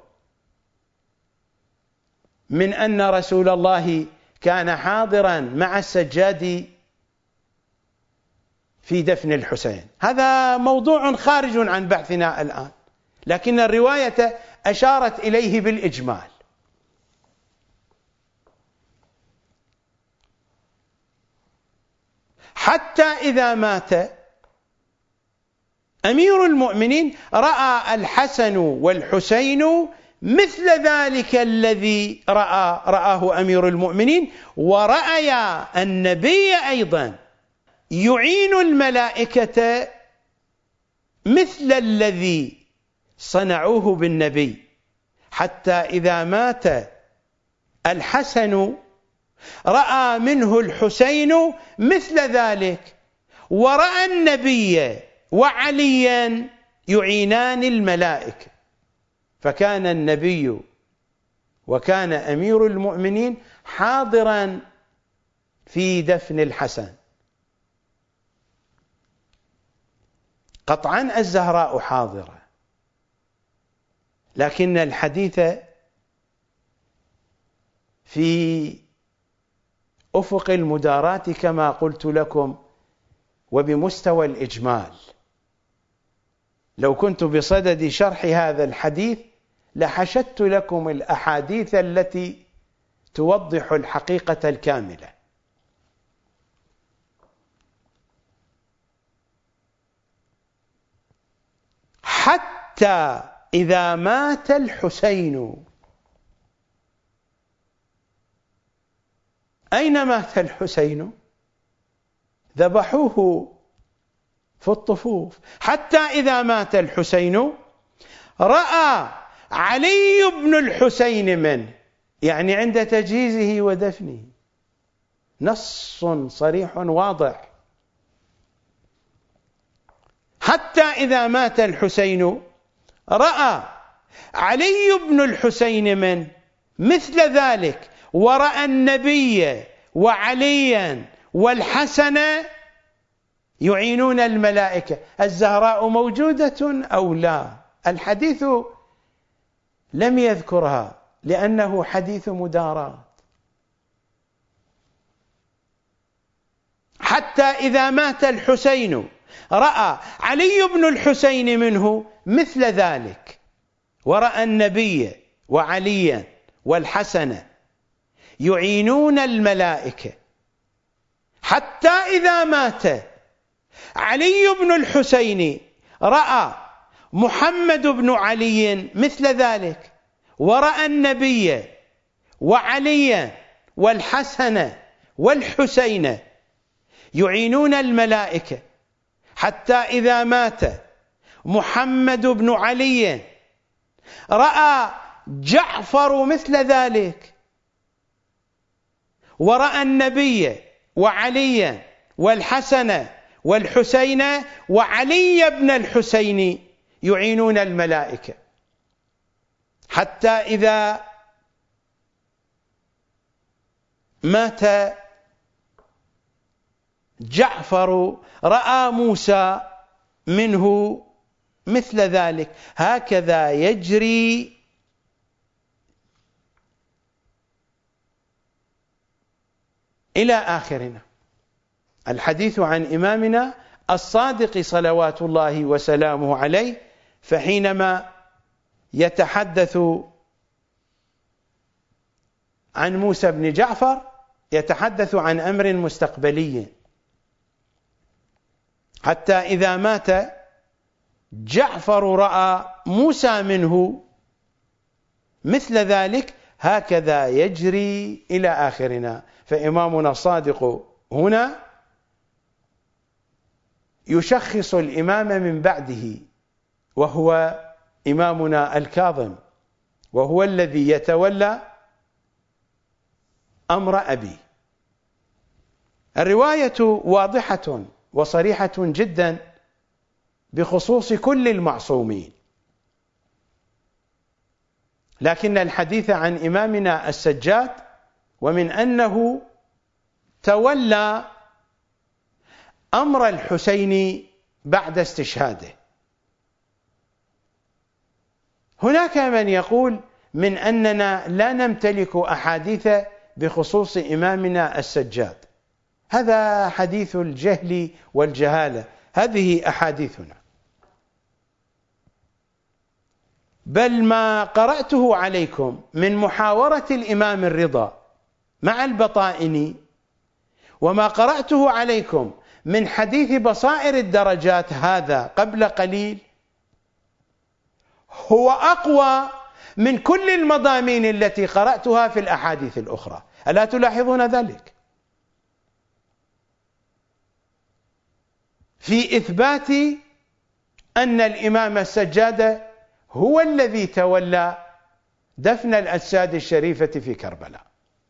من أن رسول الله كان حاضرا مع السجاد في دفن الحسين. هذا موضوع خارج عن بحثنا الآن، لكن الرواية أشارت إليه بالإجمال. حتى إذا مات أمير المؤمنين رأى الحسن والحسين مثل ذلك الذي رأى رآه أمير المؤمنين، ورأي النبي أيضا يعين الملائكة مثل الذي صنعوه بالنبي. حتى إذا مات الحسن رأى منه الحسين مثل ذلك، ورأى النبي وعليا يعينان الملائكة، فكان النبي وكان أمير المؤمنين حاضرا في دفن الحسن. قطعا الزهراء حاضرة، لكن الحديث في أفق المداراة كما قلت لكم وبمستوى الإجمال. لو كنت بصدد شرح هذا الحديث لحشدت لكم الأحاديث التي توضح الحقيقة الكاملة. حتى إذا مات الحسين، أين مات الحسين؟ ذبحوه في الطفوف. حتى إذا مات الحسين رأى علي بن الحسين منه، يعني عند تجهيزه ودفنه، نص صريح واضح. حتى إذا مات الحسين رأى علي بن الحسين منه مثل ذلك، ورأى النبي وعليا والحسن يعينون الملائكة. الزهراء موجودة أو لا؟ الحديث لم يذكرها لأنه حديث مداراة. حتى إذا مات الحسين رأى علي بن الحسين منه مثل ذلك، ورأى النبي وعليا والحسن يعينون الملائكة. حتى إذا مات علي بن الحسين رأى محمد بن علي مثل ذلك، ورأى النبي وعليا والحسن والحسين يعينون الملائكة. حتى إذا مات محمد بن علي رأى جعفر مثل ذلك، ورأى النبي وعليا والحسن والحسين وعلي بن الحسين يعينون الملائكة، حتى إذا مات جعفر رأى موسى منه مثل ذلك. هكذا يجري إلى آخرنا. الحديث عن إمامنا الصادق صلوات الله وسلامه عليه، فحينما يتحدث عن موسى بن جعفر يتحدث عن أمر مستقبلي، حتى إذا مات جعفر رأى موسى منه مثل ذلك. هكذا يجري إلى آخرنا. فإمامنا الصادق هنا يشخص الإمام من بعده، وهو إمامنا الكاظم، وهو الذي يتولى أمر أبي. الرواية واضحة وصريحة جدا بخصوص كل المعصومين، لكن الحديث عن إمامنا السجاد ومن أنه تولى أمر الحسين بعد استشهاده. هناك من يقول من أننا لا نمتلك أحاديث بخصوص إمامنا السجاد. هذا حديث الجهل والجهالة، هذه أحاديثنا. بل ما قرأته عليكم من محاورة الإمام الرضا مع البطائني، وما قرأته عليكم من حديث بصائر الدرجات هذا قبل قليل، هو أقوى من كل المضامين التي قرأتها في الأحاديث الأخرى. ألا تلاحظون ذلك؟ في إثبات أن الإمام السجاد هو الذي تولى دفن الأجساد الشريفة في كربلاء.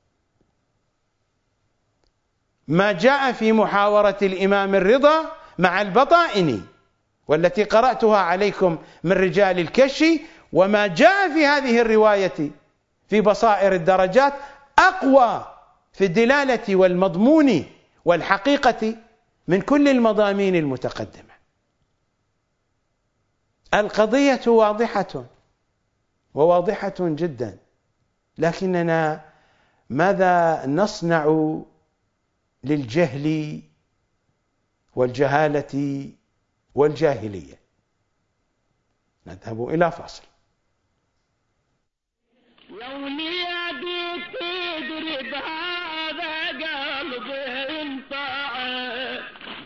ما جاء في محاورة الإمام الرضا مع البطائني والتي قرأتها عليكم من رجال الكشي، وما جاء في هذه الرواية في بصائر الدرجات أقوى في الدلالة والمضمون والحقيقة من كل المضامين المتقدمة. القضية واضحة وواضحة جدا، لكننا ماذا نصنع للجهل والجهالة والجاهلية؟ نذهب إلى فاصل. لوني عديت تدري بهذا قلبي انطاعه،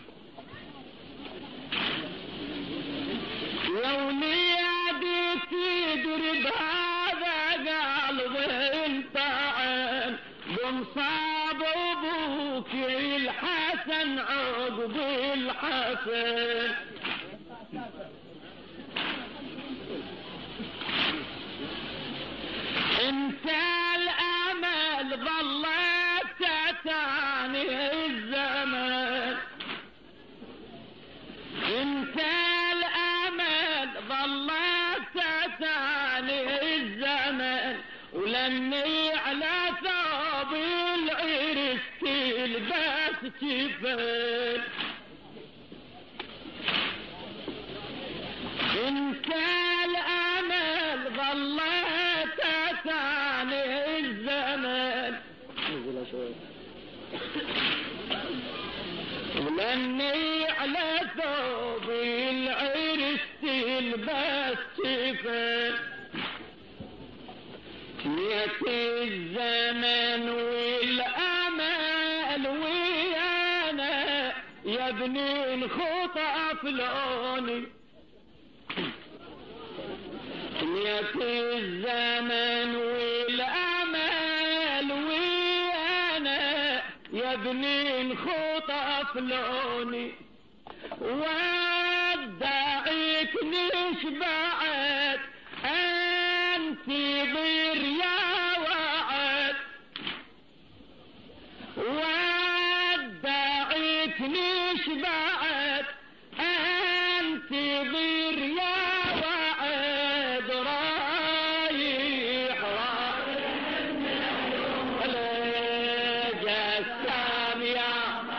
لوني عديت تدري بهذا قلبي انطاعه، بمصاب ابوك الحسن عقب الحسن، انت الامل ظلت تتاني الزمن، انت الامل ظلت تتاني الزمن، ولني على ثوب العرس تلبس جفن، انت الامل ظلت تتاني الزمن، ولني على ثوب العرس تلبس جفن، يأتي الزمن والأمل ويانا يبني الخطى فلوني، يأتي الزمن والأمل ويانا يبني الخطى فلوني. بعد انتظر يا وعد ودعتنيش بعد انتظر يا وعد رايح رايح جسام يا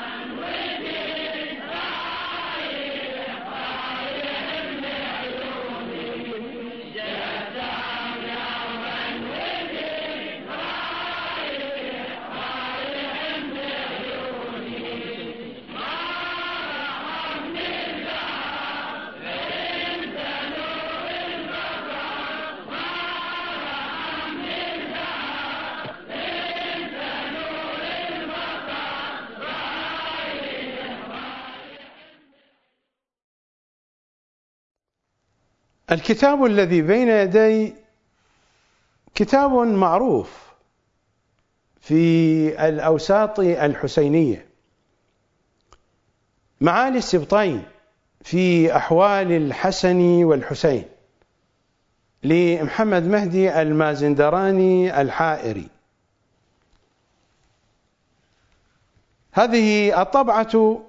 الكتاب الذي بين يدي كتاب معروف في الأوساط الحسينية، معالي السبطين في أحوال الحسن والحسين لمحمد مهدي المازندراني الحائري. هذه الطبعة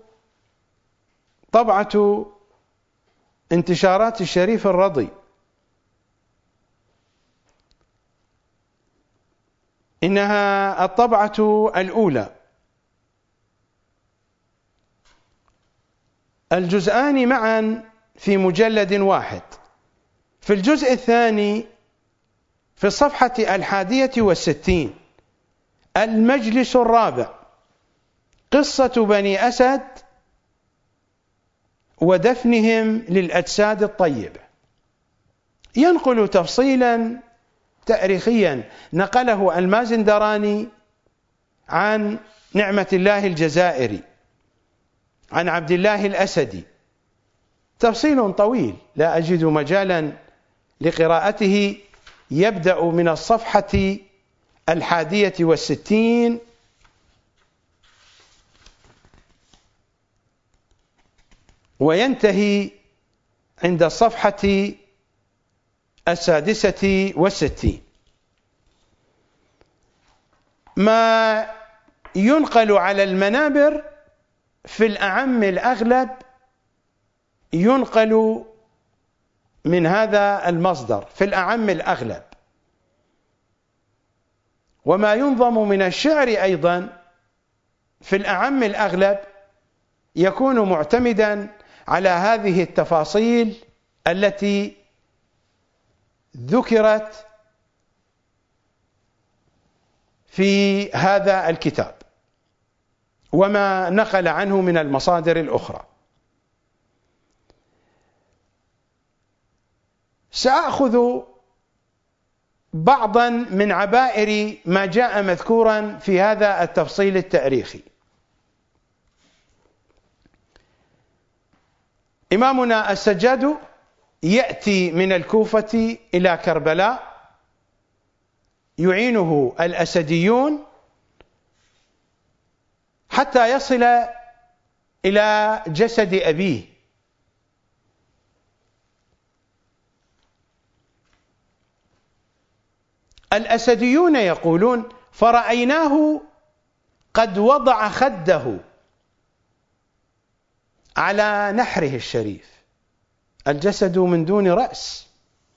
طبعة انتشارات الشريف الرضي، إنها الطبعة الأولى. الجزءان معا في مجلد واحد. في الجزء الثاني في الصفحة الحادية والستين المجلس الرابع، قصة بني أسد ودفنهم للأجساد الطيبة، ينقل تفصيلا تاريخيا نقله المازندراني عن نعمة الله الجزائري عن عبد الله الأسدي، تفصيل طويل لا أجد مجالا لقراءته، يبدأ من الصفحة الحادية والستين وينتهي عند الصفحة السادسة والستين. ما ينقل على المنابر في الأعم الأغلب ينقل من هذا المصدر في الأعم الأغلب، وما ينظم من الشعر أيضا في الأعم الأغلب يكون معتمدا على هذه التفاصيل التي ذكرت في هذا الكتاب وما نقل عنه من المصادر الأخرى. سأخذ بعضا من عبائر ما جاء مذكورا في هذا التفصيل التاريخي. إمامنا السجاد يأتي من الكوفة إلى كربلاء، يعينه الأسديون حتى يصل إلى جسد أبيه. الأسديون يقولون: فرأيناه قد وضع خده على نحره الشريف، الجسد من دون رأس.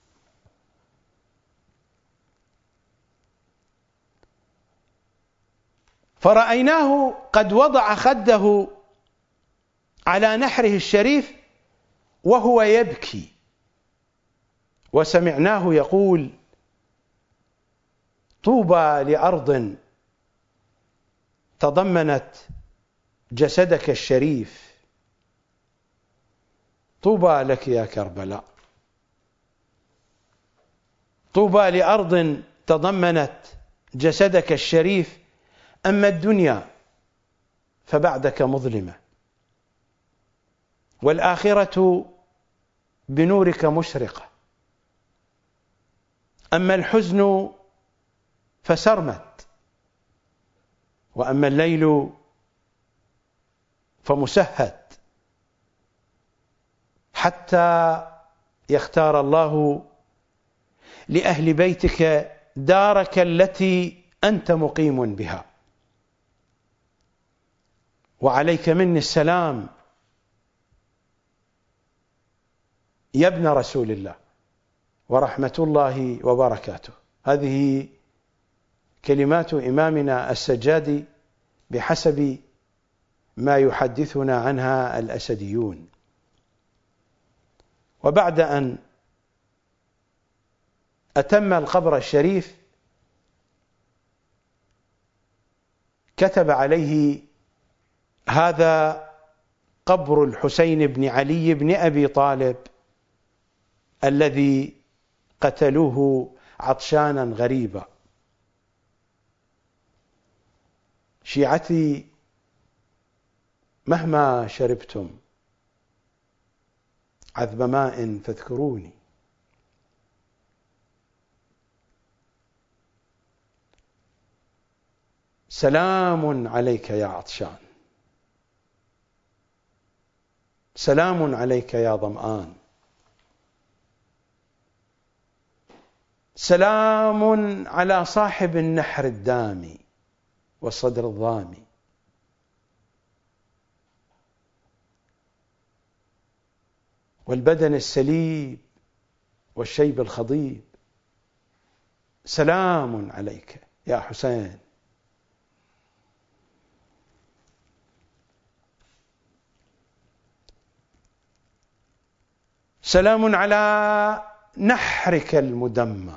فرأيناه قد وضع خده على نحره الشريف وهو يبكي، وسمعناه يقول: طوبى لأرض تضمنت جسدك الشريف، طوبى لك يا كربلاء، طوبى لأرض تضمنت جسدك الشريف، أما الدنيا فبعدك مظلمة، والآخرة بنورك مشرقة، أما الحزن فسرمت، وأما الليل فمسهد، حتى يختار الله لأهل بيتك دارك التي أنت مقيم بها. وعليك مني السلام يا ابن رسول الله ورحمة الله وبركاته. هذه كلمات إمامنا السجادي بحسب ما يحدثنا عنها الأسديون. وبعد أن أتم القبر الشريف كتب عليه: هذا قبر الحسين بن علي بن أبي طالب الذي قتلوه عطشانا غريبا. شيعتي مهما شربتم عذب ماء فاذكروني. سلام عليك يا عطشان، سلام عليك يا ظمآن، سلام على صاحب النحر الدامي والصدر الضامي. والبدن السليب والشيب الخضيب. سلام عليك يا حسين. سلام على نحرك المدمى،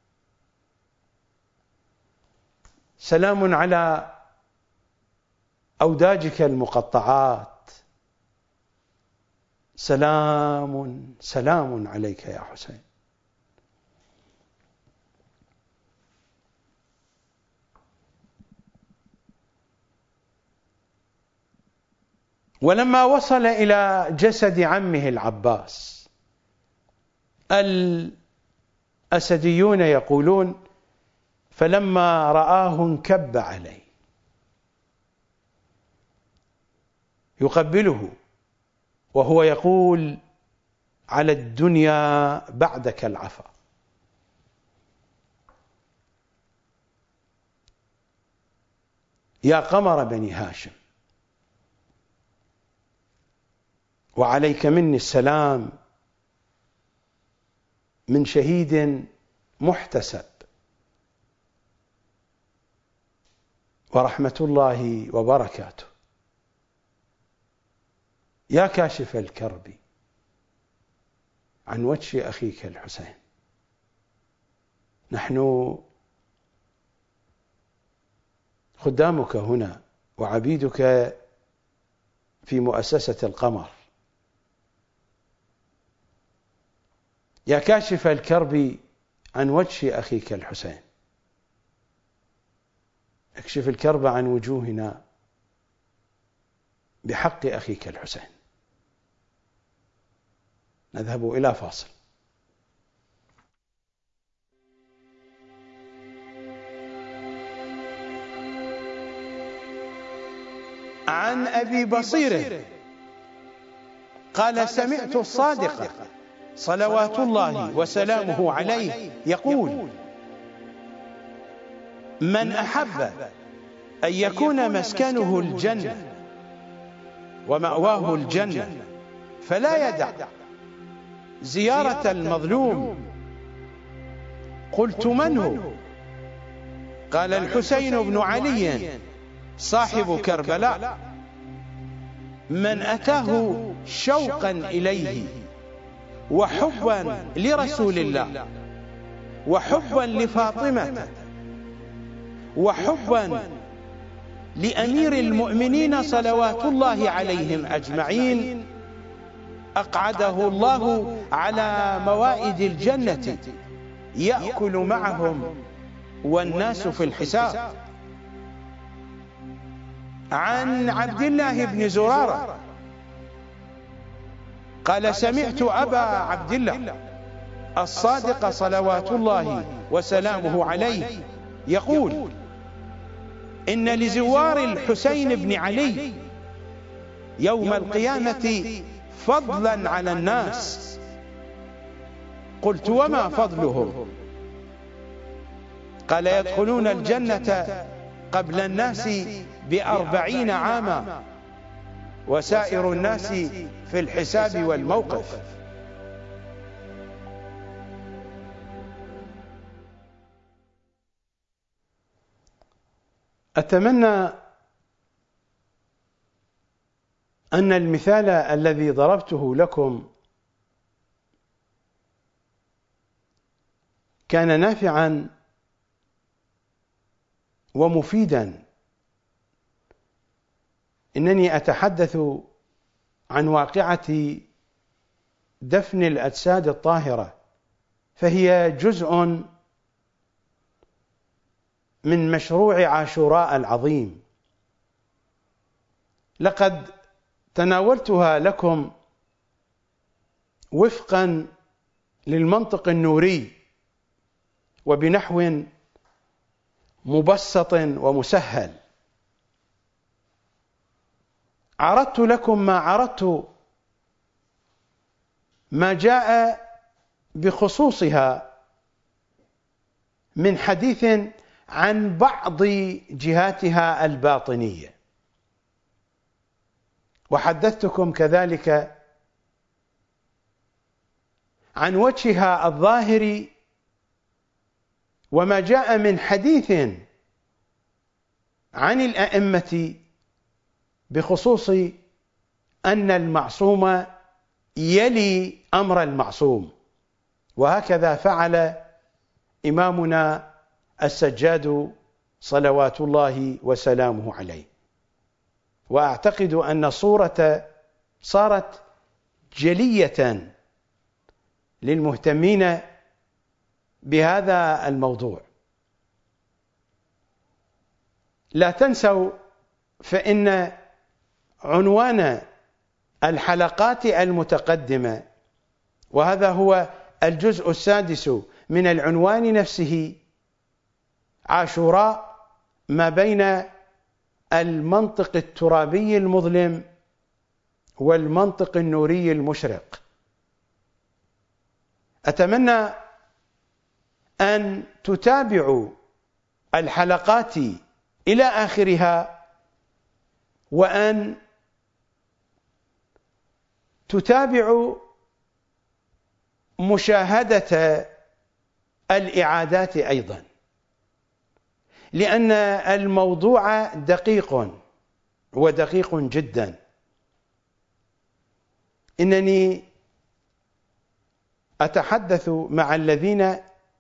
سلام على أوداجك المقطعات. سلام سلام عليك يا حسين. ولما وصل إلى جسد عمه العباس، الأسديون يقولون: فلما رآه انكب عليه يقبله وهو يقول: على الدنيا بعدك العفا. يا قمر بني هاشم، وعليك مني السلام من شهيد محتسب، ورحمة الله وبركاته. يا كاشف الكرب عن وجه أخيك الحسين، نحن خدامك هنا وعبيدك في مؤسسة القمر. يا كاشف الكرب عن وجه أخيك الحسين، اكشف الكرب عن وجوهنا بحق أخيك الحسين. نذهب إلى فاصل. عن أبي بصير قال: سمعت الصادق صلوات الله وسلامه عليه يقول: من أحب أن يكون مسكنه الجنة ومأواه الجنة فلا يدع زيارة المظلوم. قلت: من هو؟ قال: الحسين بن علي صاحب كربلاء. من أتاه شوقا إليه وحبا لرسول الله وحبا لفاطمة وحبا لأمير المؤمنين صلوات الله عليهم أجمعين، أقعده الله على موائد الجنة يأكل معهم والناس في الحساب. عن عبد الله بن زرارة قال: سمعت أبا عبد الله الصادق صلوات الله وسلامه عليه يقول: إن لزوار الحسين بن علي يوم القيامة فضلا على الناس، قلت وما فضلهم؟ قال يدخلون الجنة قبل الناس بأربعين عاما، وسائر الناس في الحساب والموقف. أتمنى أن المثال الذي ضربته لكم كان نافعا ومفيدا. إنني أتحدث عن واقعة دفن الأجساد الطاهرة، فهي جزء من مشروع عاشوراء العظيم. لقد تناولتها لكم وفقا للمنطق النوري وبنحو مبسط ومسهل. عرضت لكم ما عرضت ما جاء بخصوصها من حديث عن بعض جهاتها الباطنية، وحدثتكم كذلك عن وجهها الظاهر وما جاء من حديث عن الأئمة بخصوص أن المعصوم يلي أمر المعصوم، وهكذا فعل إمامنا السجاد صلوات الله وسلامه عليه. وأعتقد أن الصورة صارت جلية للمهتمين بهذا الموضوع. لا تنسوا فإن عنوان الحلقات المتقدمة، وهذا هو الجزء السادس من العنوان نفسه، عاشوراء ما بين المنطق الترابي المظلم والمنطق النوري المشرق. أتمنى أن تتابعوا الحلقات إلى آخرها، وأن تتابعوا مشاهدة الإعادات أيضا، لأن الموضوع دقيق ودقيق جدا. إنني أتحدث مع الذين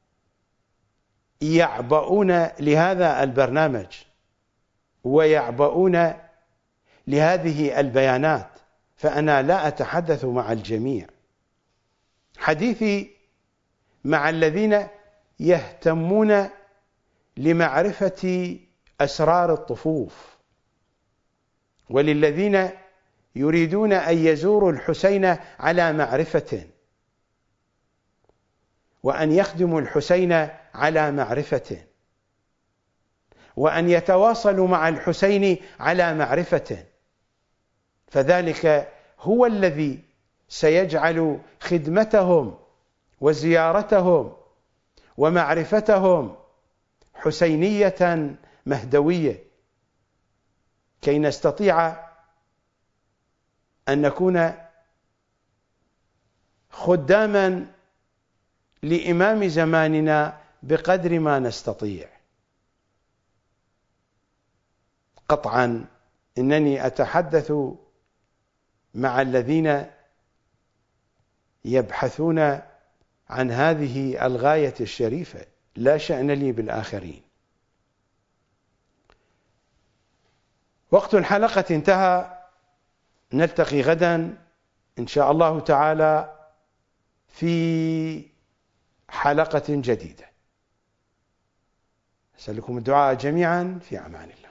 يعبؤون لهذا البرنامج ويعبؤون لهذه البيانات، فأنا لا أتحدث مع الجميع. حديثي مع الذين يهتمون لمعرفة أسرار الطفوف، وللذين يريدون أن يزوروا الحسين على معرفة، وأن يخدموا الحسين على معرفة، وأن يتواصلوا مع الحسين على معرفة، فذلك هو الذي سيجعل خدمتهم وزيارتهم ومعرفتهم حسينية مهدوية، كي نستطيع أن نكون خداما لإمام زماننا بقدر ما نستطيع. قطعا إنني أتحدث مع الذين يبحثون عن هذه الغاية الشريفة، لا شأن لي بالآخرين. وقت الحلقة انتهى، نلتقي غدا إن شاء الله تعالى في حلقة جديدة. أسألكم الدعاء جميعا، في أمان الله.